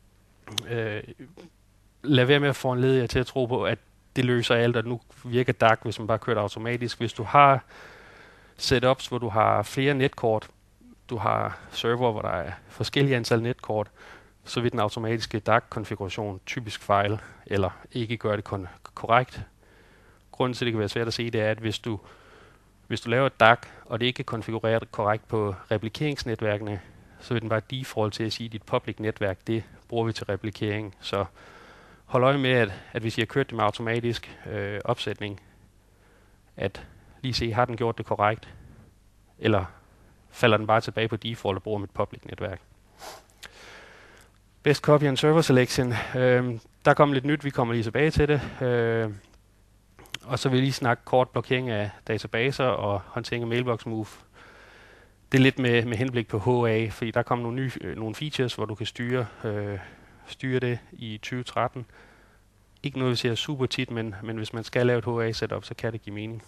Speaker 1: Lad være med at foranlede jer til at tro på, at det løser alt, og nu virker DAG, hvis man bare kører det automatisk. Hvis du har setups, hvor du har flere netkort, du har server, hvor der er forskellige antal netkort, så vil den automatiske DAG-konfiguration typisk fejle, eller ikke gøre det korrekt. Grunden til, at det kan være svært at se, det er, at hvis du laver et DAG, og det ikke er konfigureret korrekt på replikeringsnetværkene, så vil den bare default til at sige, at dit public netværk, det bruger vi til replikering. Så hold øje med, at hvis I har kørt det med automatisk opsætning, at lige se, har den gjort det korrekt, eller falder den bare tilbage på default og bruger mit public netværk. Best copy and server selection. Der kommer lidt nyt, vi kommer lige tilbage til det. Og så vil jeg lige snakke kort blokering af databaser og håndtering af mailbox move. Det er lidt med henblik på HA, fordi der kommer nogle features, hvor du kan styre det i 2013. Ikke noget, vi ser super tit, men hvis man skal lave et HA-setup, så kan det give mening.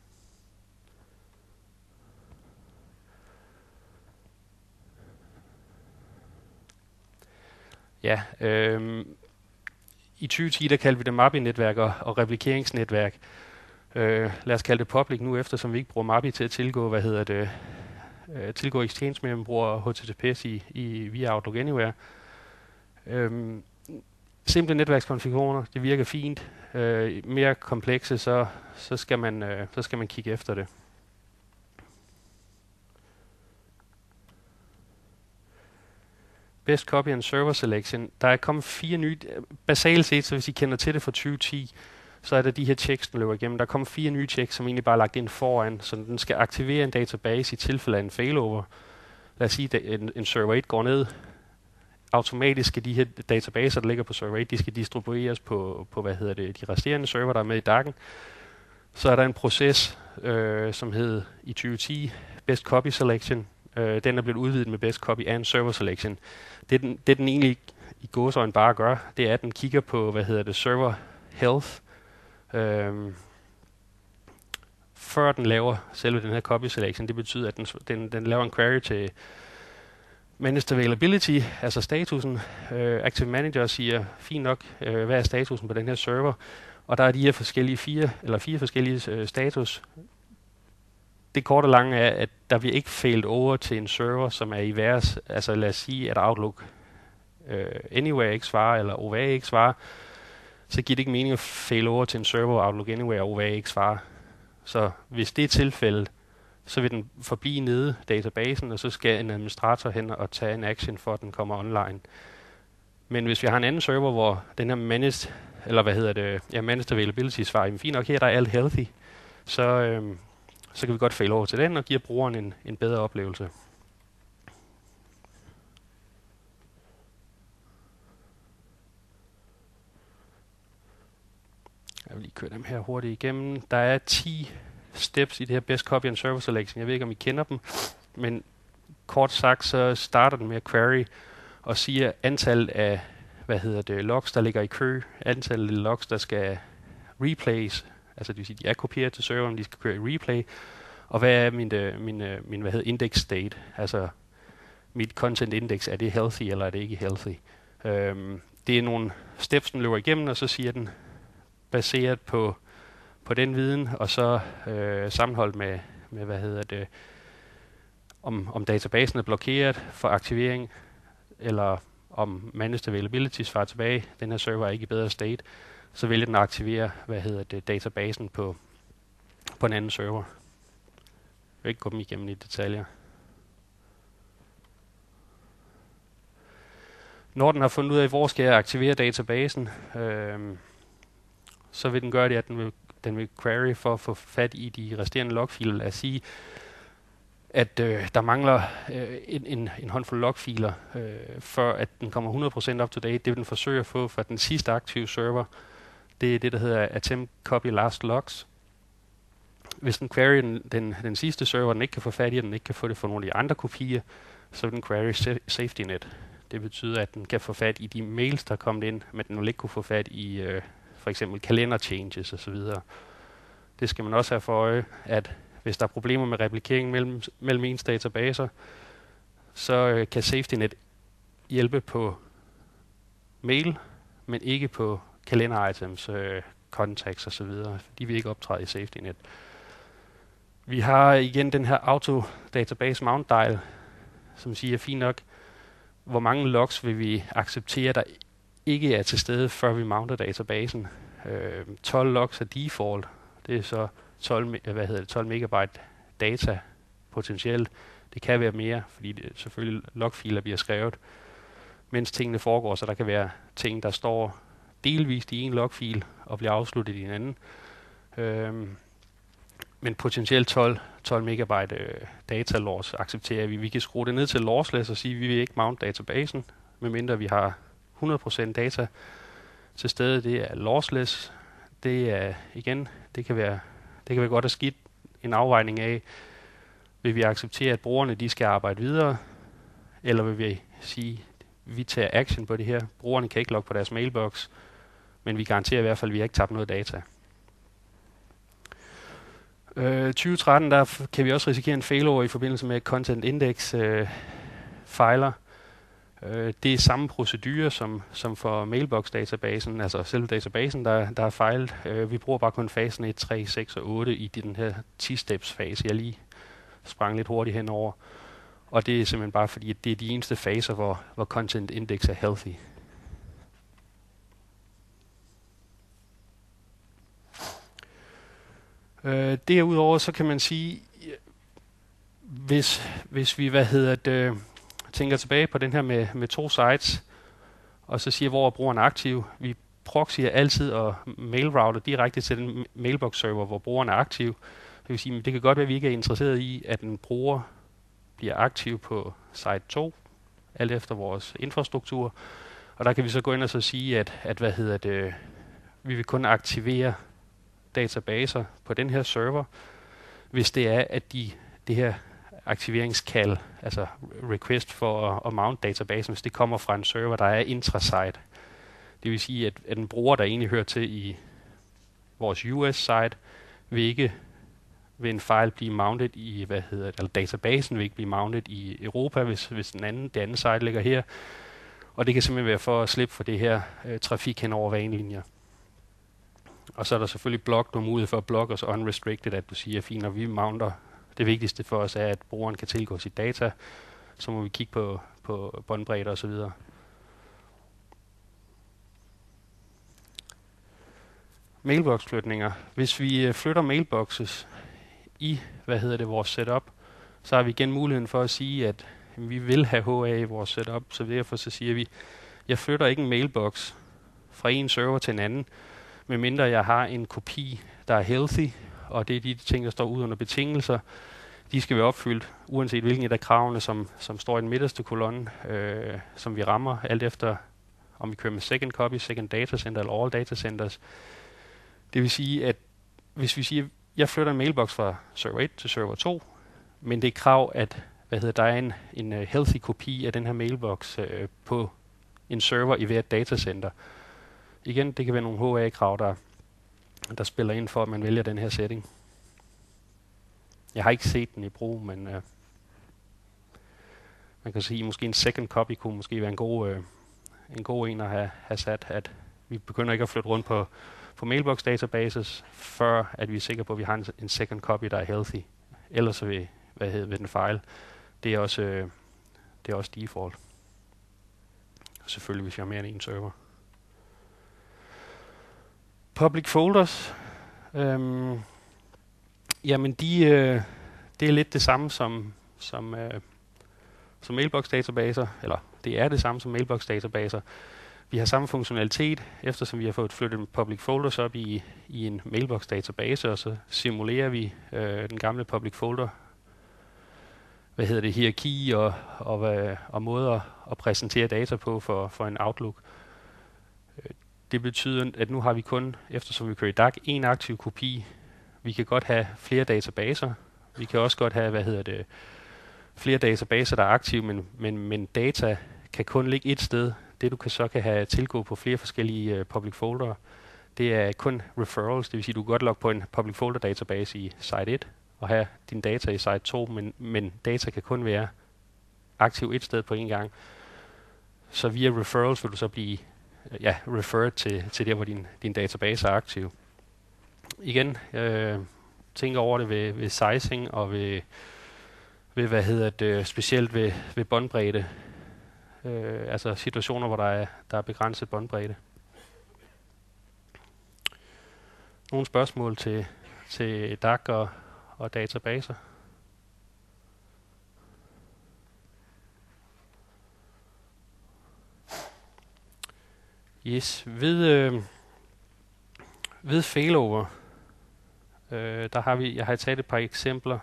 Speaker 1: Ja, i 2010 der kaldte vi det MAPI-netværk og replikeringsnetværk. Lad os kalde det public nu, eftersom vi ikke bruger MAPI til at tilgå, tilgå Exchange, men vi bruger HTTPS via Outlook Anywhere. Simple netværkskonfigurationer, det virker fint. Mere komplekse, så skal man kigge efter det. Best copy and server selection. Der er kommet 4 nye, basalt set, så hvis I kender til det fra 2010, så er der de her checks, den løber igennem. Der er kommet 4 nye checks, som egentlig bare er lagt ind foran, så den skal aktivere en database i tilfælde af en failover. Lad os sige, at en server 1 går ned. Automatisk skal de her databaser, der ligger på server 1, de skal distribueres på de resterende server, der er med i DAG'en. Så er der en proces, som hed i 2010 Best Copy Selection. Den er blevet udvidet med Best Copy and Server Selection. Det den egentlig i gåseøjne bare gør, det er, at den kigger på, server health, før den laver selve den her copy selection. Det betyder, at den laver en query til managed availability, altså statusen. Active Manager siger, fint nok, hvad er statusen på den her server? Og der er de her fire forskellige status. Det korte og lange er, at der bliver ikke failed over til en server, som er i vers. Altså lad os sige, at Outlook Anywhere ikke svarer, eller OVA ikke svarer. Så giver det ikke mening at fail over til en server, hvor Outlook Anywhere og OVA ikke svarer. Så hvis det er tilfældet, så vil den forblive nede databasen, og så skal en administrator hen og tage en action for, at den kommer online. Men hvis vi har en anden server, hvor den her managed availability svarer, jamen fint nok, her der er alt healthy, så kan vi godt fail over til den og give brugeren en bedre oplevelse. Jeg vil lige køre dem her hurtigt igennem. Der er 10 steps i det her Best Copy and Server Selection. Jeg ved ikke, om I kender dem, men kort sagt, så starter den med at query og siger antallet af, logs, der ligger i kø, antallet af logs, der skal replays, altså det vil sige, de er kopieret til serveren, de skal køre i replay, og hvad er min index state, altså mit content index, er det healthy, eller er det ikke healthy? Det er nogle steps, den løber igennem, og så siger den, baseret på den viden, og så sammenholdt med om databasen er blokeret for aktivering, eller om managed availability svarer tilbage, den her server er ikke i bedre state, så vælger den at aktivere, databasen på en anden server. Jeg vil ikke gå dem igennem i detaljer. Når den har fundet ud af, hvor skal jeg aktivere databasen, så vil den gøre det, at den vil query for at få fat i de resterende logfiler. Lad os sige, at der mangler en håndfuld logfiler, før at den kommer 100% up to date. Det vil den forsøge at få fra den sidste aktive server. Det er det, der hedder attempt copy last logs. Hvis den query den sidste server, den ikke kan få fat i, og den ikke kan få det for nogle af de andre kopier, så vil den query SafetyNet. Det betyder, at den kan få fat i de mails, der er kommet ind, men den vil ikke kunne få fat i for eksempel kalender changes osv. Det skal man også have for øje, at hvis der er problemer med replikering mellem ens databaser, så kan SafetyNet hjælpe på mail, men ikke på kalender-items, contacts osv. De vil ikke optræde i SafetyNet. Vi har igen den her auto-database mount dial, som siger fint nok, hvor mange logs vil vi acceptere, der ikke er til stede, før vi mounter databasen. 12 logs er default. Det er så 12 megabyte data potentielt. Det kan være mere, fordi selvfølgelig logfiler bliver skrevet, mens tingene foregår, så der kan være ting, der står delvist i en logfil og bliver afsluttet i en anden. Men potentielt 12 megabyte data loss accepterer vi. Vi kan skrue det ned til lossless og sige, at vi vil ikke mount databasen, medmindre vi har 100% data til stede. Det er lossless. Det er igen, det kan være godt og skidt en afvejning af, vil vi acceptere, at brugerne de skal arbejde videre, eller vil vi sige, vi tager action på det her. Brugerne kan ikke logge på deres mailbox, men vi garanterer i hvert fald, at vi har ikke tabt noget data. 2013, der kan vi også risikere en failover i forbindelse med content index filer. Det er samme procedure som for mailbox-databasen, altså selve databasen, der er fejlet. Vi bruger bare kun fasen 1, 3, 6 og 8 i den her 10-steps-fase, jeg lige sprang lidt hurtigt henover. Og det er simpelthen bare fordi, at det er de eneste faser, hvor content index er healthy. Derudover så kan man sige, hvis vi tænker tilbage på den her med 2 sites, og så siger, hvor er brugeren aktiv. Vi proxyer altid og mailrouter direkte til den mailbox-server, hvor brugeren er aktiv. Det vil sige, det kan godt være, at vi ikke er interesseret i, at en bruger bliver aktiv på site 2, alt efter vores infrastruktur. Og der kan vi så gå ind og så sige, at vi vil kun aktivere databaser på den her server, hvis det er, at det her aktiveringskald, altså request for at mount databasen, hvis det kommer fra en server, der er intrasite. Det vil sige, at en bruger, der egentlig hører til i vores US-site, vil en file blive mounted i, eller databasen vil ikke blive mounted i Europa, hvis det andet site ligger her. Og det kan simpelthen være for at slippe for det her trafik hen over vanelinjer. Og så er der selvfølgelig nogle mulighed for at blokke os unrestricted, at du siger, fint, når vi mounter, det vigtigste for os er, at brugeren kan tilgå sit data, så må vi kigge på båndbredde og så videre. Mailbox-flytninger. Hvis vi flytter mailboxes i, vores setup, så har vi igen muligheden for at sige, at vi vil have HA i vores setup, så derfor så siger vi, jeg flytter ikke en mailbox fra en server til en anden, medmindre jeg har en kopi, der er healthy, og det er de ting, der står ude under betingelser. De skal være opfyldt, uanset hvilken af kravene, som står i den midterste kolonne, som vi rammer, alt efter om vi kører med second copy, second datacenter eller all datacenters. Det vil sige, at hvis vi siger, jeg flytter en mailbox fra server 1 til server 2, men det er krav, at der er en healthy kopi af den her mailbox på en server i hvert datacenter. Igen, det kan være nogle HA-krav, der spiller ind for, at man vælger den her setting. Jeg har ikke set den i brug, men man kan sige, at måske en second copy kunne måske være en god en at have sat, at vi begynder ikke at flytte rundt på mailbox databases, før at vi er sikre på, at vi har en second copy, der er healthy. Ellers så vil den fejl. Det er også default. Selvfølgelig, hvis vi har mere end en server. Public folders. Jamen det er lidt det samme som mailbox databaser, eller det er det samme som mailbox databaser. Vi har samme funktionalitet, eftersom vi har fået flyttet public folders op i en mailbox database, og så simulerer vi den gamle public folder hierarki og måder at præsentere data på for en Outlook. Det betyder, at nu har vi kun, eftersom vi kører i DAG, en aktiv kopi. Vi kan godt have flere databaser. Vi kan også godt have, flere databaser, der er aktive, men data kan kun ligge et sted. Det du kan have tilgå på flere forskellige public folder. Det er kun referrals, det vil sige, at du kan godt logge på en public folder database i site 1 og have dine data i site 2, men data kan kun være aktiv et sted på en gang. Så via referrals vil du så blive referred til der, hvor din database er aktiv. Igen, tænk over det ved sizing og ved specielt ved båndbredde. Altså situationer, hvor der er begrænset båndbredde. Nogle spørgsmål til DAG og databaser? Yes, ved failover, jeg har taget et par eksempler,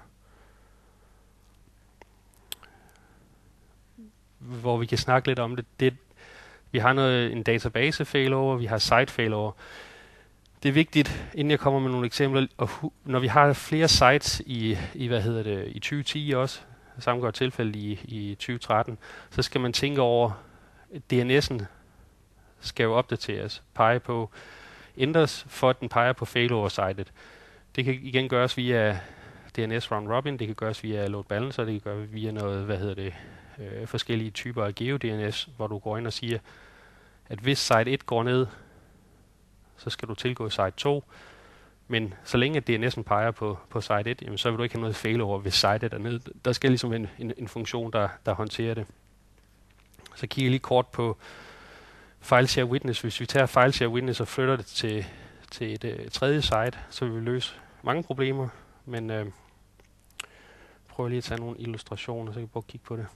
Speaker 1: hvor vi kan snakke lidt om det. Vi har en database failover, vi har site failover. Det er vigtigt, inden jeg kommer med nogle eksempler, og når vi har flere sites i 2010 også, samme gør tilfælde i 2013, så skal man tænke over, at DNS'en skal jo opdateres, ændres for at den peger på failover-sitet. Det kan igen gøres via DNS round robin, det kan gøres via load balancer, det kan gøres via noget, forskellige typer af GeoDNS, hvor du går ind og siger, at hvis site 1 går ned, så skal du tilgå site 2, men så længe DNS'en peger på site 1, jamen, så vil du ikke have noget failover, hvis site 1 er nede. Der skal ligesom en funktion, der håndterer det. Så kigger jeg lige kort på FileShare Witness. Hvis vi tager FileShare Witness og flytter det til et tredje site, så vil vi løse mange problemer, men prøv lige at tage nogle illustrationer, så kan vi prøve at kigge på det.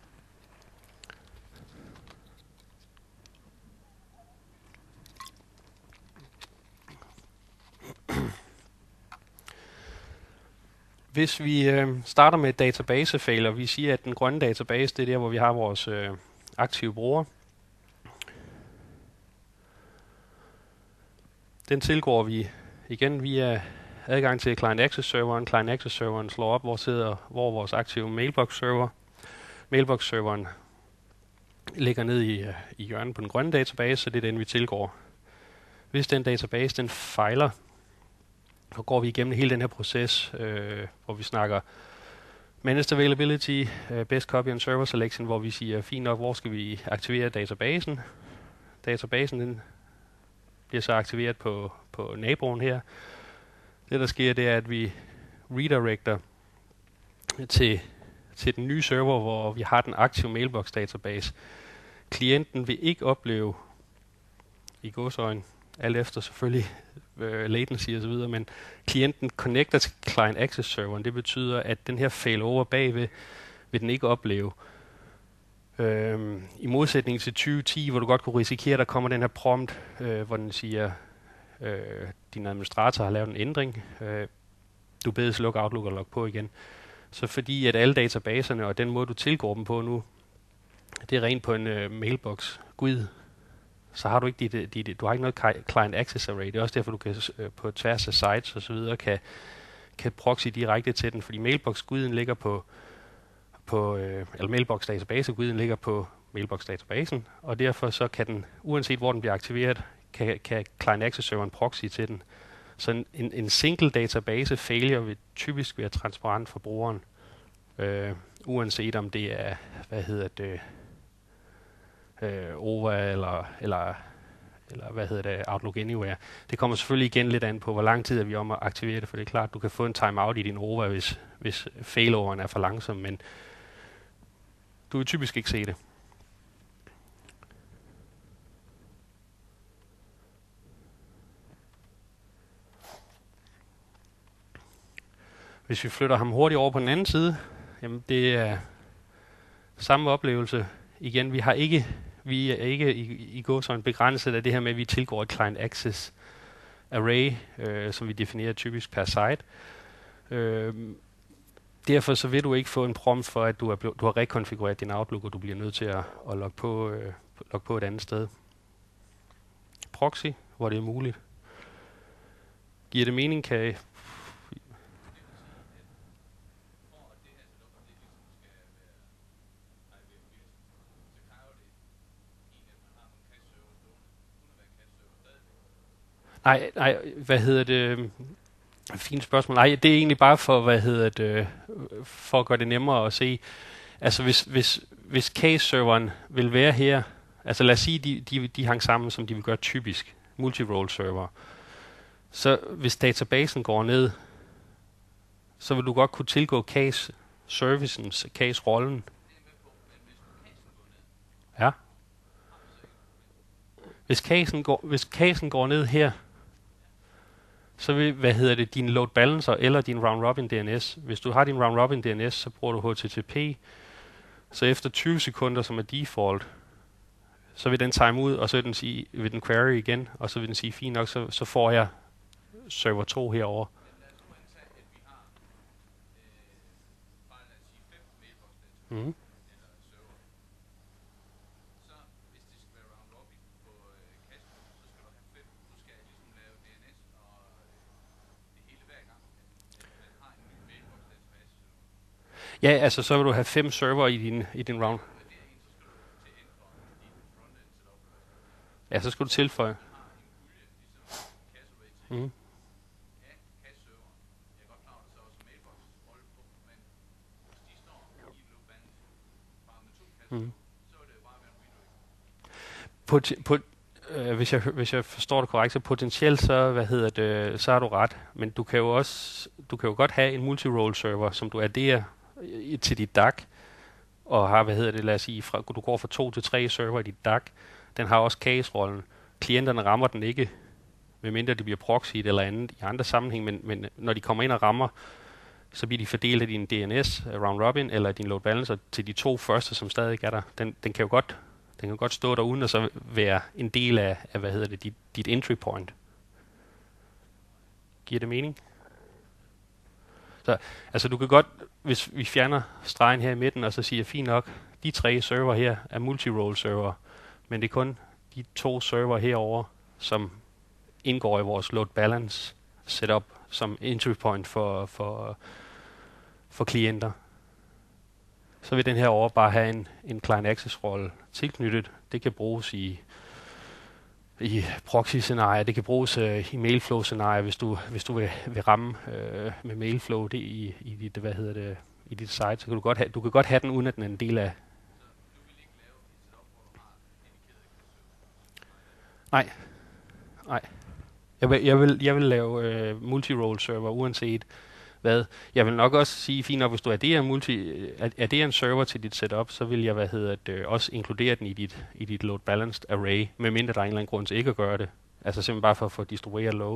Speaker 1: Hvis vi starter med et database fail, og vi siger, at den grønne database, det er der, hvor vi har vores aktive brugere. Den tilgår vi igen via adgang til Client Access Serveren. Client Access Serveren slår op, hvor vores aktive Mailbox Server. Mailbox Serveren ligger ned i hjørnet på den grønne database, så det er den, vi tilgår. Hvis den database, den fejler, så går vi igennem hele den her proces, hvor vi snakker managed availability, best copy and server selection, hvor vi siger, fint nok, hvor skal vi aktivere databasen. Databasen den bliver så aktiveret på naboen her. Det, der sker, det er, at vi redirecter til den nye server, hvor vi har den aktive mailbox database. Klienten vil ikke opleve, i gåseøjne, alt efter selvfølgelig latency og så videre, men klienten connecter til Client Access Serveren. Det betyder, at den her failover bagved vil den ikke opleve. I modsætning til 2010, hvor du godt kunne risikere, at der kommer den her prompt, hvor den siger, din administrator har lavet en ændring, du bedes lukke Outlook og logge på igen. Så fordi at alle databaserne og den måde, du tilgår dem på nu, det er rent på en mailbox GUID, så har du ikke du har ikke noget client access array. Det er også derfor, du kan på tværs af sites og så videre kan proxy direkte til den, fordi mailbox GUIDen ligger eller mailbox database GUIDen ligger på mailbox databasen, og derfor så kan den, uanset hvor den bliver aktiveret, kan client access serveren proxy til den. Så en single database failure vil typisk være transparent for brugeren, uanset om det er, OVA eller Outlook Anywhere. Det kommer selvfølgelig igen lidt an på, hvor lang tid er vi om at aktivere det, for det er klart, du kan få en timeout i din OVA, hvis failoveren er for langsom, men du vil typisk ikke se det. Hvis vi flytter ham hurtigt over på den anden side, jamen det er samme oplevelse. Igen, vi er ikke i gåseøjne begrænset af det her med, at vi tilgår et client access array, som vi definerer typisk per site. derfor så vil du ikke få en prompt for, at du har rekonfigureret din Outlook, og du bliver nødt til at logge på et andet sted. Proxy, hvor det er muligt. Giver det mening, kan... Nej, hvad hedder det? Fint spørgsmål. Nej, det er egentlig bare for, for at gøre det nemmere at se. Altså hvis case-serveren vil være her, altså lad os sige, de hang sammen, som de vil gøre typisk, multi-role server. Så hvis databasen går ned, så vil du godt kunne tilgå case-servicens, case-rollen. Ja. Hvis casen går ned her, så vil, din load balancer eller din round robin DNS. Hvis du har din round robin DNS, så bruger du HTTP. Så efter 20 sekunder, som er default, så vil den time ud, og så vil den query igen, og så vil den sige, fint nok, så får jeg server 2 herover. Mm. Ja, altså så vil du have 5 server i din round. Ja, så skal du tilføje. Mm. Mm. Hvis jeg forstår det korrekt, så potentielt så har du ret. Men du kan jo godt have en multi-role server, som du adderer til dit DAC, og har, lad os sige, du går fra 2 til 3 server i dit DAC. Den har også case-rollen. Klienterne rammer den ikke, medmindre det bliver proxyet eller andet i andre sammenhæng, men når de kommer ind og rammer, så bliver de fordelt af din DNS, round robin, eller din load balancer til de 2 første, som stadig er der. Den kan jo godt stå der uden at så være en del af dit entry point. Giver det mening? Så altså du kan godt, hvis vi fjerner stregen her i midten, og så siger fint nok, de 3 server her er multi-role server, men det er kun de 2 server herover, som indgår i vores load balance setup som entry point for klienter. Så vil den her over bare have en client access rolle tilknyttet. Det kan bruges i proxy-scenarier, det kan bruges i mailflow-scenarier, hvis du vil ramme med mailflow det i dit, i dit site, så kan du kan godt have den, uden at den er en del af. Nej. Jeg vil lave multi-role server, uanset hvad. Jeg vil nok også sige, fint nok, hvis du adderer en server til dit setup, så vil jeg også inkludere den i dit load balanced array, medmindre der er en eller anden grund til ikke at gøre det. Altså simpelthen bare for at få distribueret load.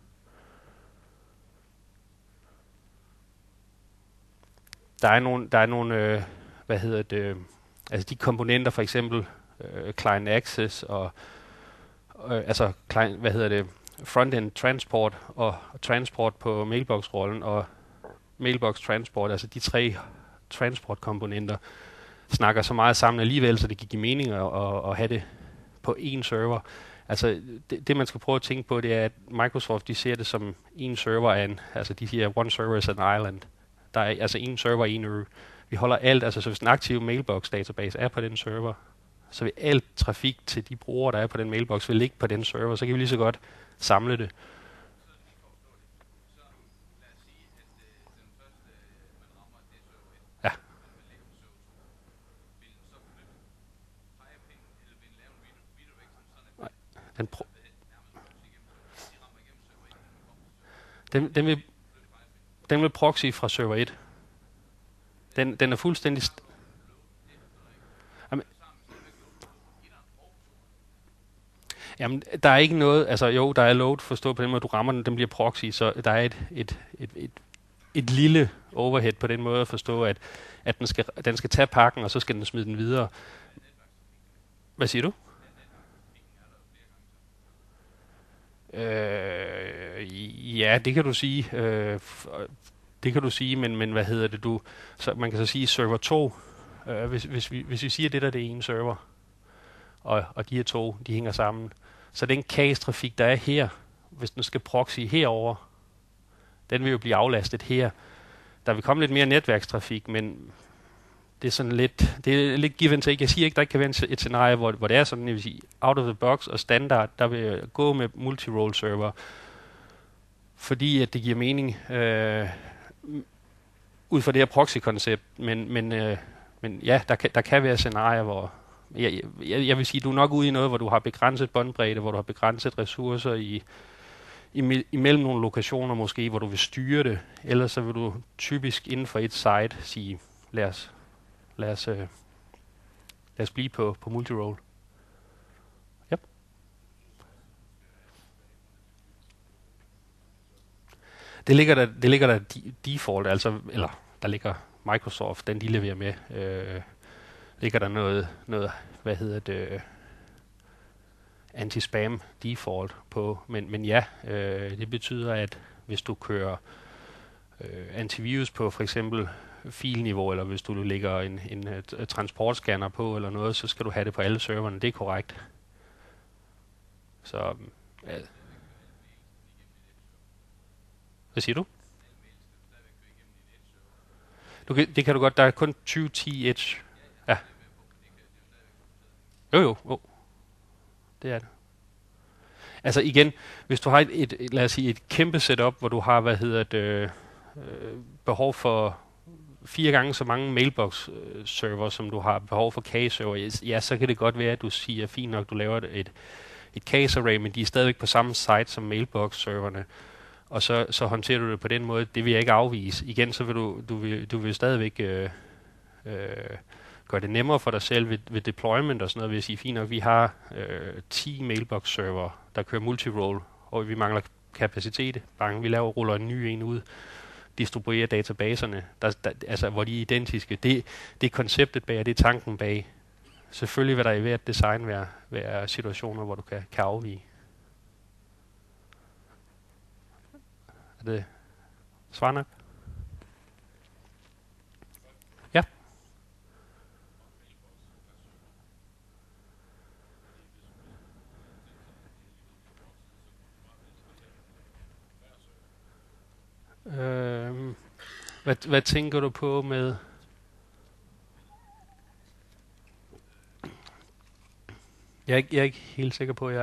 Speaker 1: Der er nogle altså de komponenter, for eksempel client access og altså client, front-end transport og transport på mailbox-rollen og mailbox transport, altså de 3 transport-komponenter, snakker så meget sammen alligevel, så det kan give mening at have det på én server. Altså det man skal prøve at tænke på, det er, at Microsoft de ser det som en server altså de siger, one server is an island. Der er altså en server, en ø. Vi holder alt, altså så hvis en aktiv mailbox database er på den server, så vil alt trafik til de brugere, der er på den mailbox, vil ligge på den server, så kan vi lige så godt samle det. Ja. Den vil proxy fra server 1. Den er fuldstændig... Jamen, der er ikke noget... Altså jo, der er load forstået på den måde, du rammer den bliver proxy, så der er et lille overhead på den måde at forstå, at den skal tage pakken, og så skal den smide den videre. Hvad siger du? Ja, det kan du sige. Det kan du sige, men hvad hedder det? Så man kan så sige server 2, hvis vi siger det der, det er en server, og de her to, de hænger sammen, så den cache-trafik, der er her, hvis den skal proxy herover, den vil jo blive aflastet her. Der vil komme lidt mere netværkstrafik, men det er lidt give and take. Jeg siger ikke, der ikke kan være et scenarie, hvor det er sådan, jeg vil sige, out of the box og standard, der vil gå med multi-role server, fordi at det giver mening ud fra det her proxy-koncept, men ja, der kan være scenarier, hvor jeg vil sige, du er nok ude i noget, hvor du har begrænset båndbredde, hvor du har begrænset ressourcer imellem nogle lokationer måske, hvor du vil styre det, ellers så vil du typisk inden for et site sige, lad os blive på multirole. Yep. Det ligger der default, altså, eller der ligger Microsoft, den de leverer med, ligger der noget, hvad hedder det, anti-spam default på, men ja, det betyder, at hvis du kører antivirus på for eksempel filniveau, eller hvis du lægger en transportscanner på eller noget, så skal du have det på alle serverne. Det er korrekt. Så, ja. Hvad siger du? Det kan du godt. Der er kun 2010 Edge. Ja. Jo. Det er det. Altså igen, hvis du har lad os sige, et kæmpe setup, hvor du har, behov for 4 gange så mange mailbox-server, som du har behov for cache-server, ja, så kan det godt være, at du siger, fint nok, du laver et cache-array, men de er stadigvæk på samme site som mailbox-serverne, og så håndterer du det på den måde. Det vil jeg ikke afvise. Igen, så vil du vil stadigvæk gøre det nemmere for dig selv ved deployment og sådan noget, vil jeg sige, fint nok, vi har 10 mailbox-server, der kører multirole, og vi mangler kapacitet. Vi ruller en ny en ud, distribuerer databaserne, altså, hvor de er identiske. Det er konceptet bag, det er tanken bag. Selvfølgelig vil der i hvert design være situationer, hvor du kan afvige. Er det svar nok? Ja. Hvad tænker du på med? Jeg er ikke helt sikker på,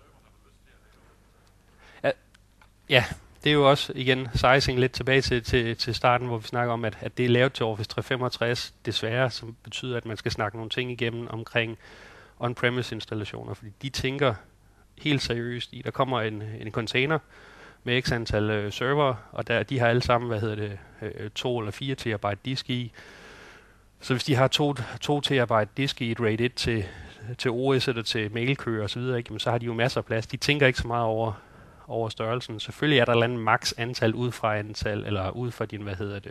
Speaker 1: ja, det er jo også igen sizing lidt tilbage til starten, hvor vi snakker om, at det er lavet til Office 365, desværre, som betyder, at man skal snakke nogle ting igennem omkring on-premise installationer, fordi de tænker helt seriøst der kommer en container med x antal server, og de har alle sammen, 2 eller 4 terabyte disk i. Så hvis de har 2 terabyte disk i et RAID 1 til OS eller til mailkøer og så videre, så har de jo masser af plads. De tænker ikke så meget over størrelsen. Selvfølgelig er der et eller andet max antal ud fra din,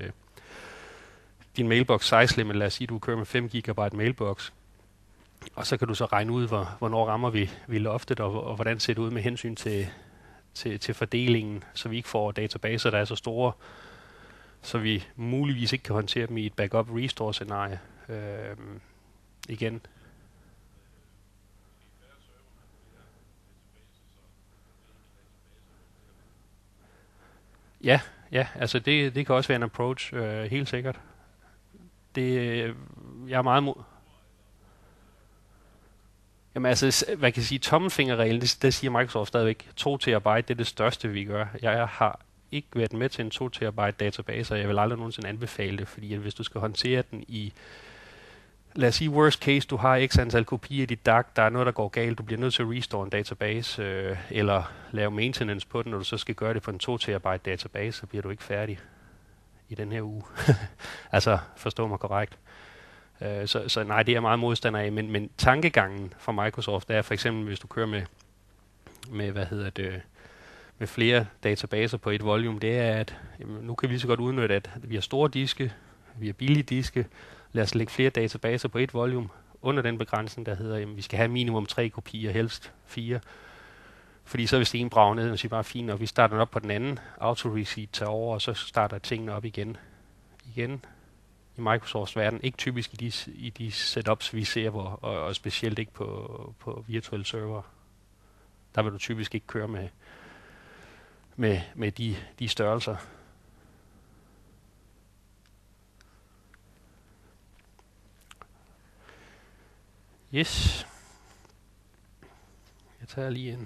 Speaker 1: din mailbox size limit. Lad os sige, du kører med 5 GB mailbox. Og så kan du så regne ud, hvornår rammer vi loftet, og hvordan ser det ud med hensyn til fordelingen, så vi ikke får databaser, der er så store, så vi muligvis ikke kan håndtere dem i et backup-restore-scenarie. Igen. Ja, altså det kan også være en approach, helt sikkert. Jeg er meget mod. Jamen altså, hvad kan jeg sige, tommelfingerreglen, det siger Microsoft stadigvæk, 2 terabyte, det er det største, vi gør. Jeg har ikke været med til en 2 terabyte database, og jeg vil aldrig nogensinde anbefale det, fordi hvis du skal håndtere den i, lad os sige worst case, du har x antal kopier i dit DAC, der er noget, der går galt, du bliver nødt til at restore en database, eller lave maintenance på den, når du så skal gøre det på en 2 terabyte database, så bliver du ikke færdig i den her uge. Altså, forstå mig korrekt. Så nej, det er jeg meget modstander af, men tankegangen fra Microsoft er for eksempel, hvis du kører med flere databaser på et volume, det er, at nu kan vi så godt udnytte, at vi har store diske, vi har billige diske, lad os lægge flere databaser på et volume, under den begrænsning, der hedder, at vi skal have minimum 3 kopier, helst 4. Fordi så hvis det ene brager ned, og siger bare fint, og vi starter den op på den anden, auto-reset tager over, og så starter tingene op igen. Igen i Microsofts verden. Ikke typisk i de setups, vi ser, og specielt ikke på virtuelle server. Der vil du typisk ikke køre med de størrelser. Yes. Jeg tager lige en.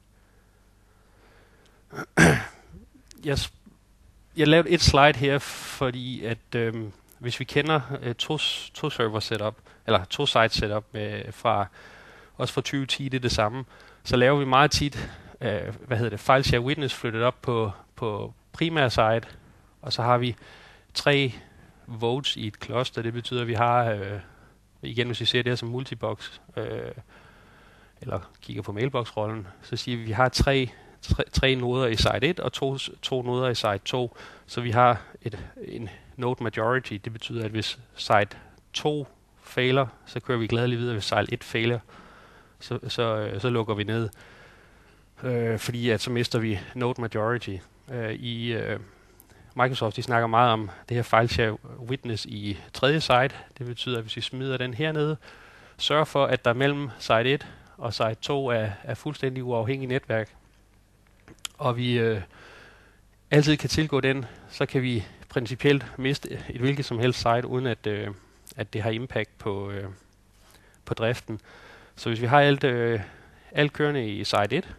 Speaker 1: Jeg lavede et slide her, fordi at hvis vi kender to server setup, eller to site setup også fra 2010, det er det samme, så laver vi meget tit, file share witness flyttet op på primær site, og så har vi 3 votes i et cluster. Det betyder, at vi har, igen hvis vi ser det her som multibox, eller kigger på mailbox-rollen, så siger vi, at vi har tre noder i site 1 og to noder i site 2. Så vi har en node majority. Det betyder, at hvis site 2 fejler, så kører vi gladeligt videre. Hvis site 1 fejler, så lukker vi ned. Fordi at så mister vi node majority. Microsoft de snakker meget om det her file share witness i tredje site. Det betyder, at hvis vi smider den hernede, sørg for, at der mellem site 1 og site 2 er fuldstændig uafhængig netværk, og vi altid kan tilgå den, så kan vi principielt miste et hvilket som helst site, uden at det har impact på driften. Så hvis vi har alt kørende i site 1,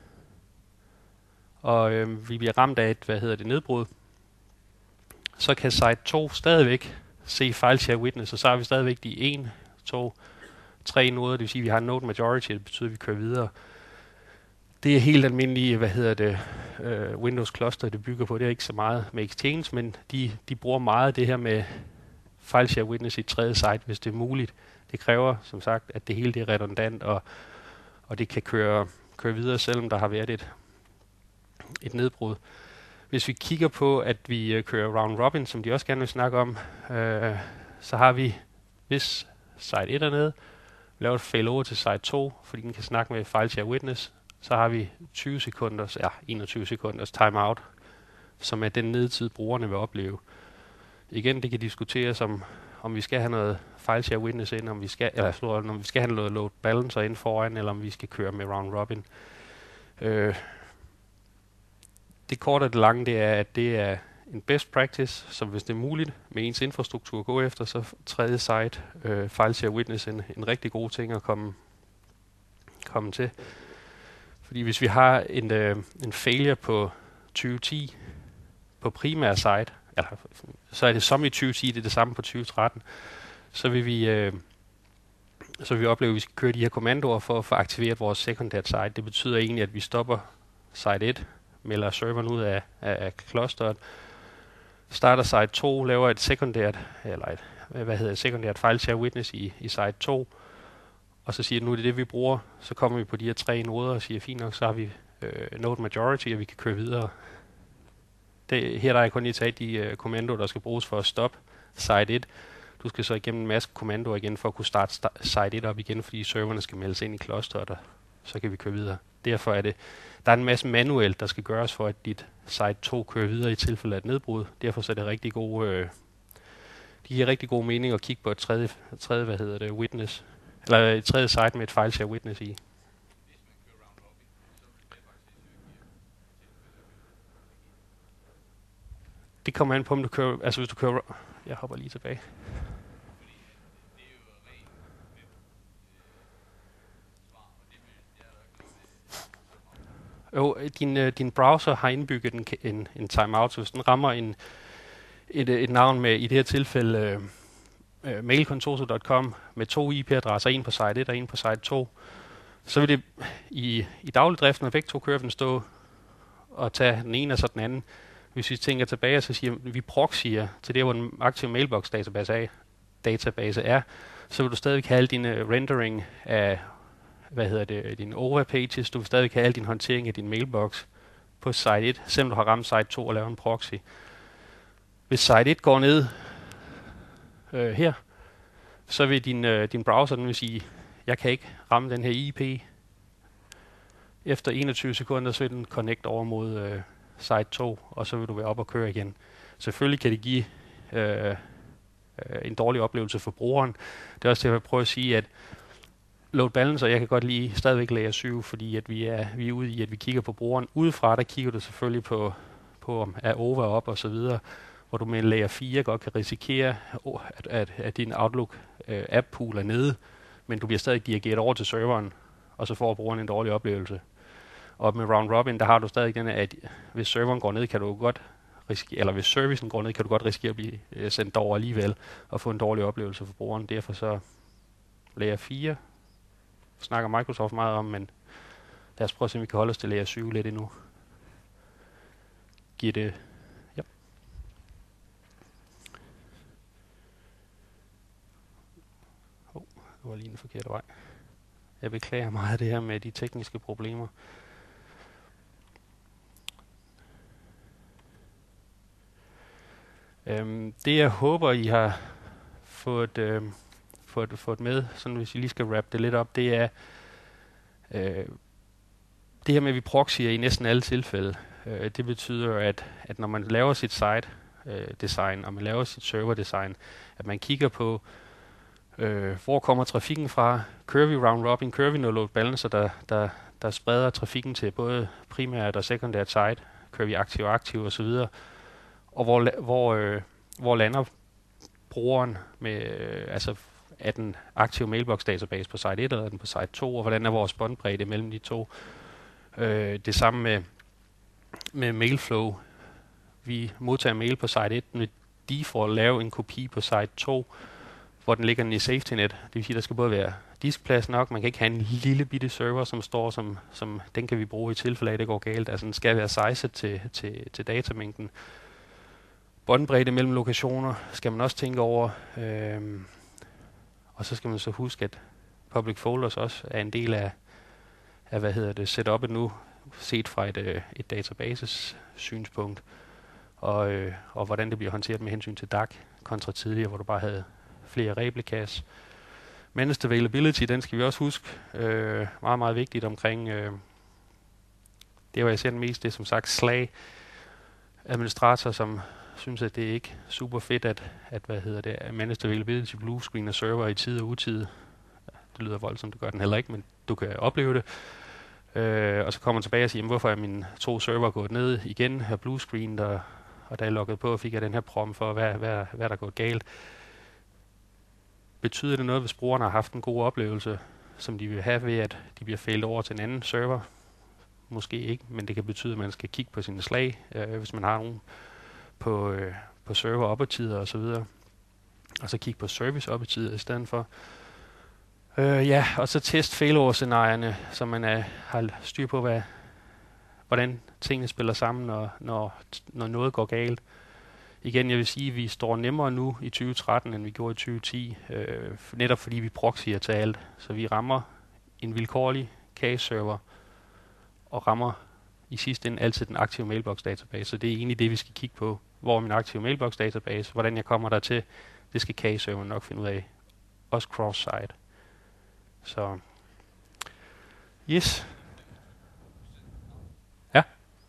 Speaker 1: og vi bliver ramt af et nedbrud, så kan site 2 stadigvæk se file share witness, og så har vi stadigvæk de 1, 2, 3 noder, det vil sige, at vi har node majority, det betyder, at vi kører videre. Det er helt almindelige, Windows cluster, det bygger på. Det er ikke så meget med Exchange, men de bruger meget det her med file share witness i tredje site, hvis det er muligt. Det kræver, som sagt, at det hele det er redundant, og det kan køre videre, selvom der har været et nedbrud. Hvis vi kigger på, at vi kører round robin, som de også gerne vil snakke om, så har vi, hvis site 1 er nede, laver et failover til site 2, fordi den kan snakke med file share witness, så har vi 21 sekunders timeout, som er den nedtid, brugerne vil opleve. Igen, det kan diskuteres om vi skal have noget file share witness ind, om vi skal have noget load balancer ind foran, eller om vi skal køre med round robin. Det korte og det lange, det er, at det er en best practice, som hvis det er muligt med ens infrastruktur at gå efter, så tredje site, file share witness, en rigtig god ting at komme til. Fordi hvis vi har en failure på 2010 på primær site, så er det som i 2010, det er det samme på 2013, så vil vi opleve, at vi skal køre de her kommandoer for at få aktiveret vores sekundært site. Det betyder egentlig, at vi stopper site 1, melder serveren ud af clusteret, starter site 2, laver et sekundært, sekundært file share witness i site 2, og så siger nu er det vi bruger, så kommer vi på de her 3 noder og siger, fint nok, så har vi node majority, og vi kan køre videre. Her der er kun lige taget de kommandoer, der skal bruges for at stoppe site 1. Du skal så igennem en masse kommandoer igen for at kunne starte site 1 op igen, fordi serverne skal meldes ind i clusteret, og så kan vi køre videre. Derfor er der er en masse manuelt, der skal gøres for, at dit site 2 kører videre i tilfælde af et nedbrud. Derfor så er det rigtig de giver rigtig god mening at kigge på et tredje witness, eller et tredje site med et file share witness i. Det kommer an på, om du kører, altså hvis du kører, jeg hopper lige tilbage. Jo, din browser har indbygget en timeout, så hvis den rammer et navn med, i det her tilfælde, mailcontoso.com med 2 IP-adresser, en på site 1 og en på site 2, så vil det i dagligdriften, når begge to kører, den stå og tage den ene og så den anden. Hvis vi tænker tilbage, så siger vi proxyer til det, hvor den aktive mailbox-database er, så vil du stadig have al din rendering af dine overpages, du vil stadig have al din håndtering af din mailbox på site 1, selvom du har ramt site 2 og lavet en proxy. Hvis site 1 går ned her, så vil din browser, den vil sige, jeg kan ikke ramme den her IP, efter 21 sekunder, så vil den connect over mod site 2, og så vil du være op og køre igen. Selvfølgelig kan det give en dårlig oplevelse for brugeren. Det er også det, jeg prøver at sige, at load balancer, jeg kan godt lide stadigvæk layer 7, fordi at vi er ude i, at vi kigger på brugeren. Udefra, der kigger du selvfølgelig på om er over op og så videre, hvor du med en layer 4 godt kan risikere, at din Outlook app pool er nede, men du bliver stadig dirigeret over til serveren, og så får brugeren en dårlig oplevelse. Og med round robin, der har du stadig den, at hvis serveren går ned, kan du godt risikere, eller hvis servicen går ned, kan du godt risikere at blive sendt over alligevel, og få en dårlig oplevelse for brugeren. Derfor så layer 4 snakker Microsoft meget om, men lad os prøve at se, om vi kan holde os til layer 7 lidt endnu. Giver det... Ja. Det var lige den forkerte vej. Jeg beklager meget af det her med de tekniske problemer. Det jeg håber, I har fået med, sådan hvis I lige skal wrap det lidt op, det er det her med, at vi proxyer i næsten alle tilfælde. Det betyder, at når man laver sit site design, og man laver sit server design, at man kigger på, hvor kommer trafikken fra, kører vi round robin, kører vi noget load balancer, der spreder trafikken til både primært og sekundært site, kører vi aktiv osv., og hvor lander brugeren med, altså er den aktive mailbox database på site 1 eller er den på site 2, og hvordan er vores båndbredde mellem de to. Det samme med mailflow. Vi modtager mail på site 1, med default lave en kopi på site 2, hvor den ligger i safety net. Det vil sige, der skal både være diskplads nok, man kan ikke have en lille bitte server, som står som den kan vi bruge i tilfælde af, at det går galt. Altså den skal være sized til datamængden. Båndbredde mellem lokationer skal man også tænke over. Og så skal man så huske, at public folders også er en del af setup'et nu, set fra et databases synspunkt, og hvordan det bliver håndteret med hensyn til DAC kontra tidligere, hvor du bare havde flere replicas. Managed availability, den skal vi også huske. Meget, meget vigtigt omkring det, hvor jeg ser den mest, det er som sagt slag administrator, som synes, at det ikke er super fedt, at managed availability blue screen og server i tid og utid. Det lyder voldsomt, det gør den heller ikke, men du kan opleve det. Og så kommer man tilbage og siger, hvorfor er mine 2 server gået ned igen her blue screen, og da jeg loggede på, fik jeg den her prom for, hvad der er gået galt. Betyder det noget, hvis brugerne har haft en god oplevelse, som de vil have ved, at de bliver failet over til en anden server? Måske ikke, men det kan betyde, at man skal kigge på sine slag, hvis man har nogen på server oppetider og så videre. Og så kigge på service oppetider i stedet for. Og så test failover-scenarierne, så man har styr på, hvordan tingene spiller sammen, når noget går galt. Igen, jeg vil sige, at vi står nemmere nu i 2013, end vi gjorde i 2010, netop fordi vi proxyer til alt. Så vi rammer en vilkårlig cache-server, og rammer i sidste ende altid den aktive mailbox-database. Så det er egentlig det, vi skal kigge på. Hvor er min aktive mailbox-database? Hvordan jeg kommer der til? Det skal cache-serveren nok finde ud af. Også cross-site. Så, yes. Ja.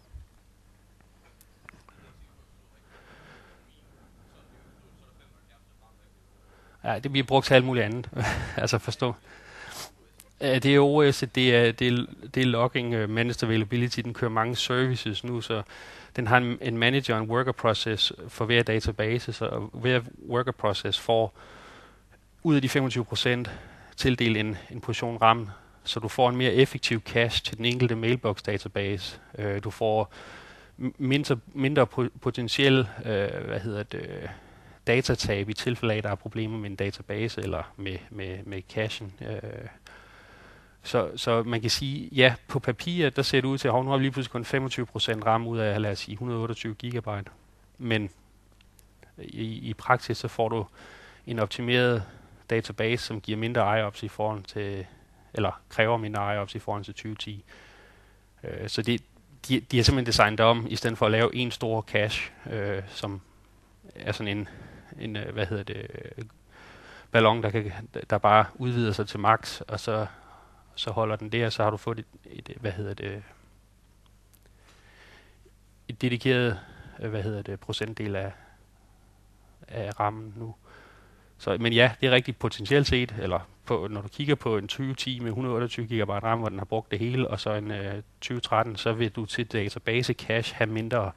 Speaker 1: Ja, det bliver brugt til alt muligt andet. Altså forstå. Det er OS, det er logging, managed availability, den kører mange services nu, så den har en manager og en worker process for hver database, så hver worker process får ud af de 25% tildelt en portion RAM, så du får en mere effektiv cache til den enkelte mailbox database. Du får mindre potentiel datatab i tilfælde af, at der er problemer med en database eller med cachen. Så man kan sige, ja, på papir, der ser det ud til, at nu har vi lige pludselig kun 25% RAM ud af, lad os sige, 128 gigabyte. Men i praksis, så får du en optimeret database, som giver mindre IOPS i forhold til, eller kræver mindre IOPS i forhold til 2010. Så de har simpelthen designet om, i stedet for at lave en stor cache, som er sådan en ballon, der bare udvider sig til max, og så så holder den der, så har du fået et dedikeret procentdel af rammen nu. Så, men ja, det er rigtig potentielt set, eller når du kigger på en 2010 med 128 GB RAM, hvor den har brugt det hele, og så en 2013, så vil du til database cache have mindre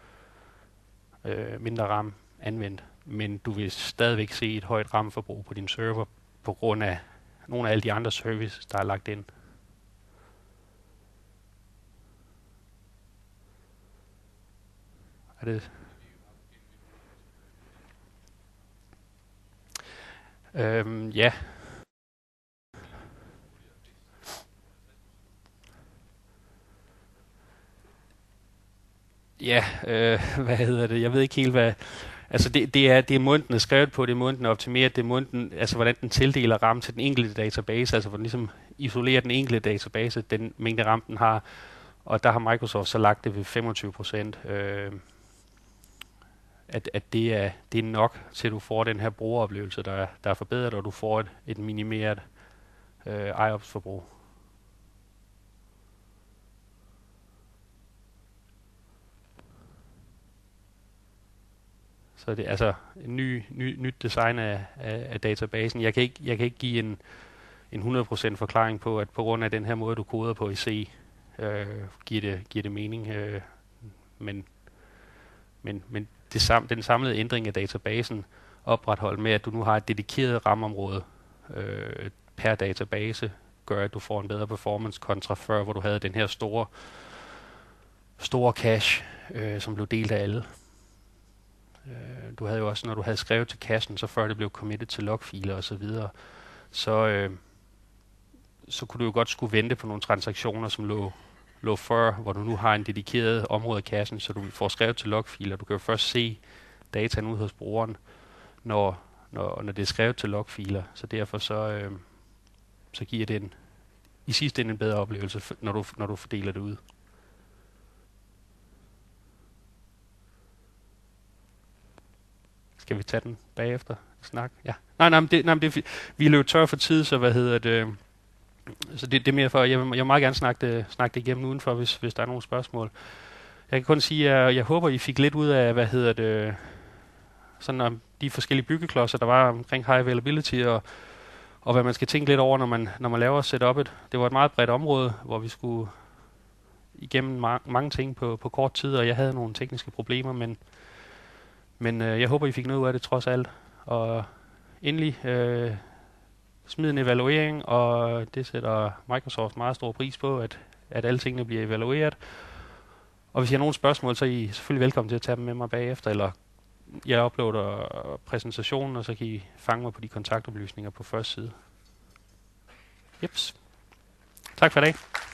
Speaker 1: RAM anvendt. Men du vil stadigvæk se et højt RAM-forbrug på din server, på grund af nogle af alle de andre services, der er lagt ind. Er det... Ja. Ja, jeg ved ikke helt, hvad... Altså det er måden, den er skrevet på, det er måden, den er optimeret, det er måden, altså hvordan den tildeler RAM til den enkelte database, altså hvordan den ligesom isolerer den enkelte database, den mængde RAM, den har. Og der har Microsoft så lagt det ved 25%, at det er nok til, at du får den her brugeroplevelse, der er forbedret, og du får et minimeret IOPS-forbrug. Så det er altså en nyt design af databasen. Jeg kan ikke give en 100% forklaring på, at på grund af den her måde, du koder på i C, giver det mening. Men den samlede ændring af databasen opretholdt med, at du nu har et dedikeret rammeområde per database, gør, at du får en bedre performance kontra før, hvor du havde den her store cache, som blev delt af alle. Du havde jo også, når du havde skrevet til cachen, så før det blev committed til logfiler og så videre, så kunne du jo godt skulle vente på nogle transaktioner, som lå før, hvor du nu har en dedikeret område af cachen, så du får skrevet til logfiler. Du kan jo først se dataen ud hos brugeren, når det er skrevet til logfiler. Så derfor så giver det i sidste ende en bedre oplevelse, når du fordeler det ud. Skal vi tage den bagefter? Snak? Ja. Nej, men vi løb tør for tid, så så det er mere for, jeg vil meget gerne snakke det igennem udenfor, hvis der er nogle spørgsmål. Jeg kan kun sige, at jeg håber, I fik lidt ud af, sådan om de forskellige byggeklodser, der var omkring high availability, og hvad man skal tænke lidt over, når man laver setup'et. Det var et meget bredt område, hvor vi skulle igennem mange ting på kort tid, og jeg havde nogle tekniske problemer, men jeg håber, I fik noget ud af det trods alt. Og endelig smid en evaluering, og det sætter Microsoft meget stor pris på, at alle tingene bliver evalueret. Og hvis I har nogle spørgsmål, så er I selvfølgelig velkommen til at tage dem med mig bagefter, eller jeg uploader præsentationen, og så kan I fange mig på de kontaktoplysninger på første side. Jeps. Tak for i dag.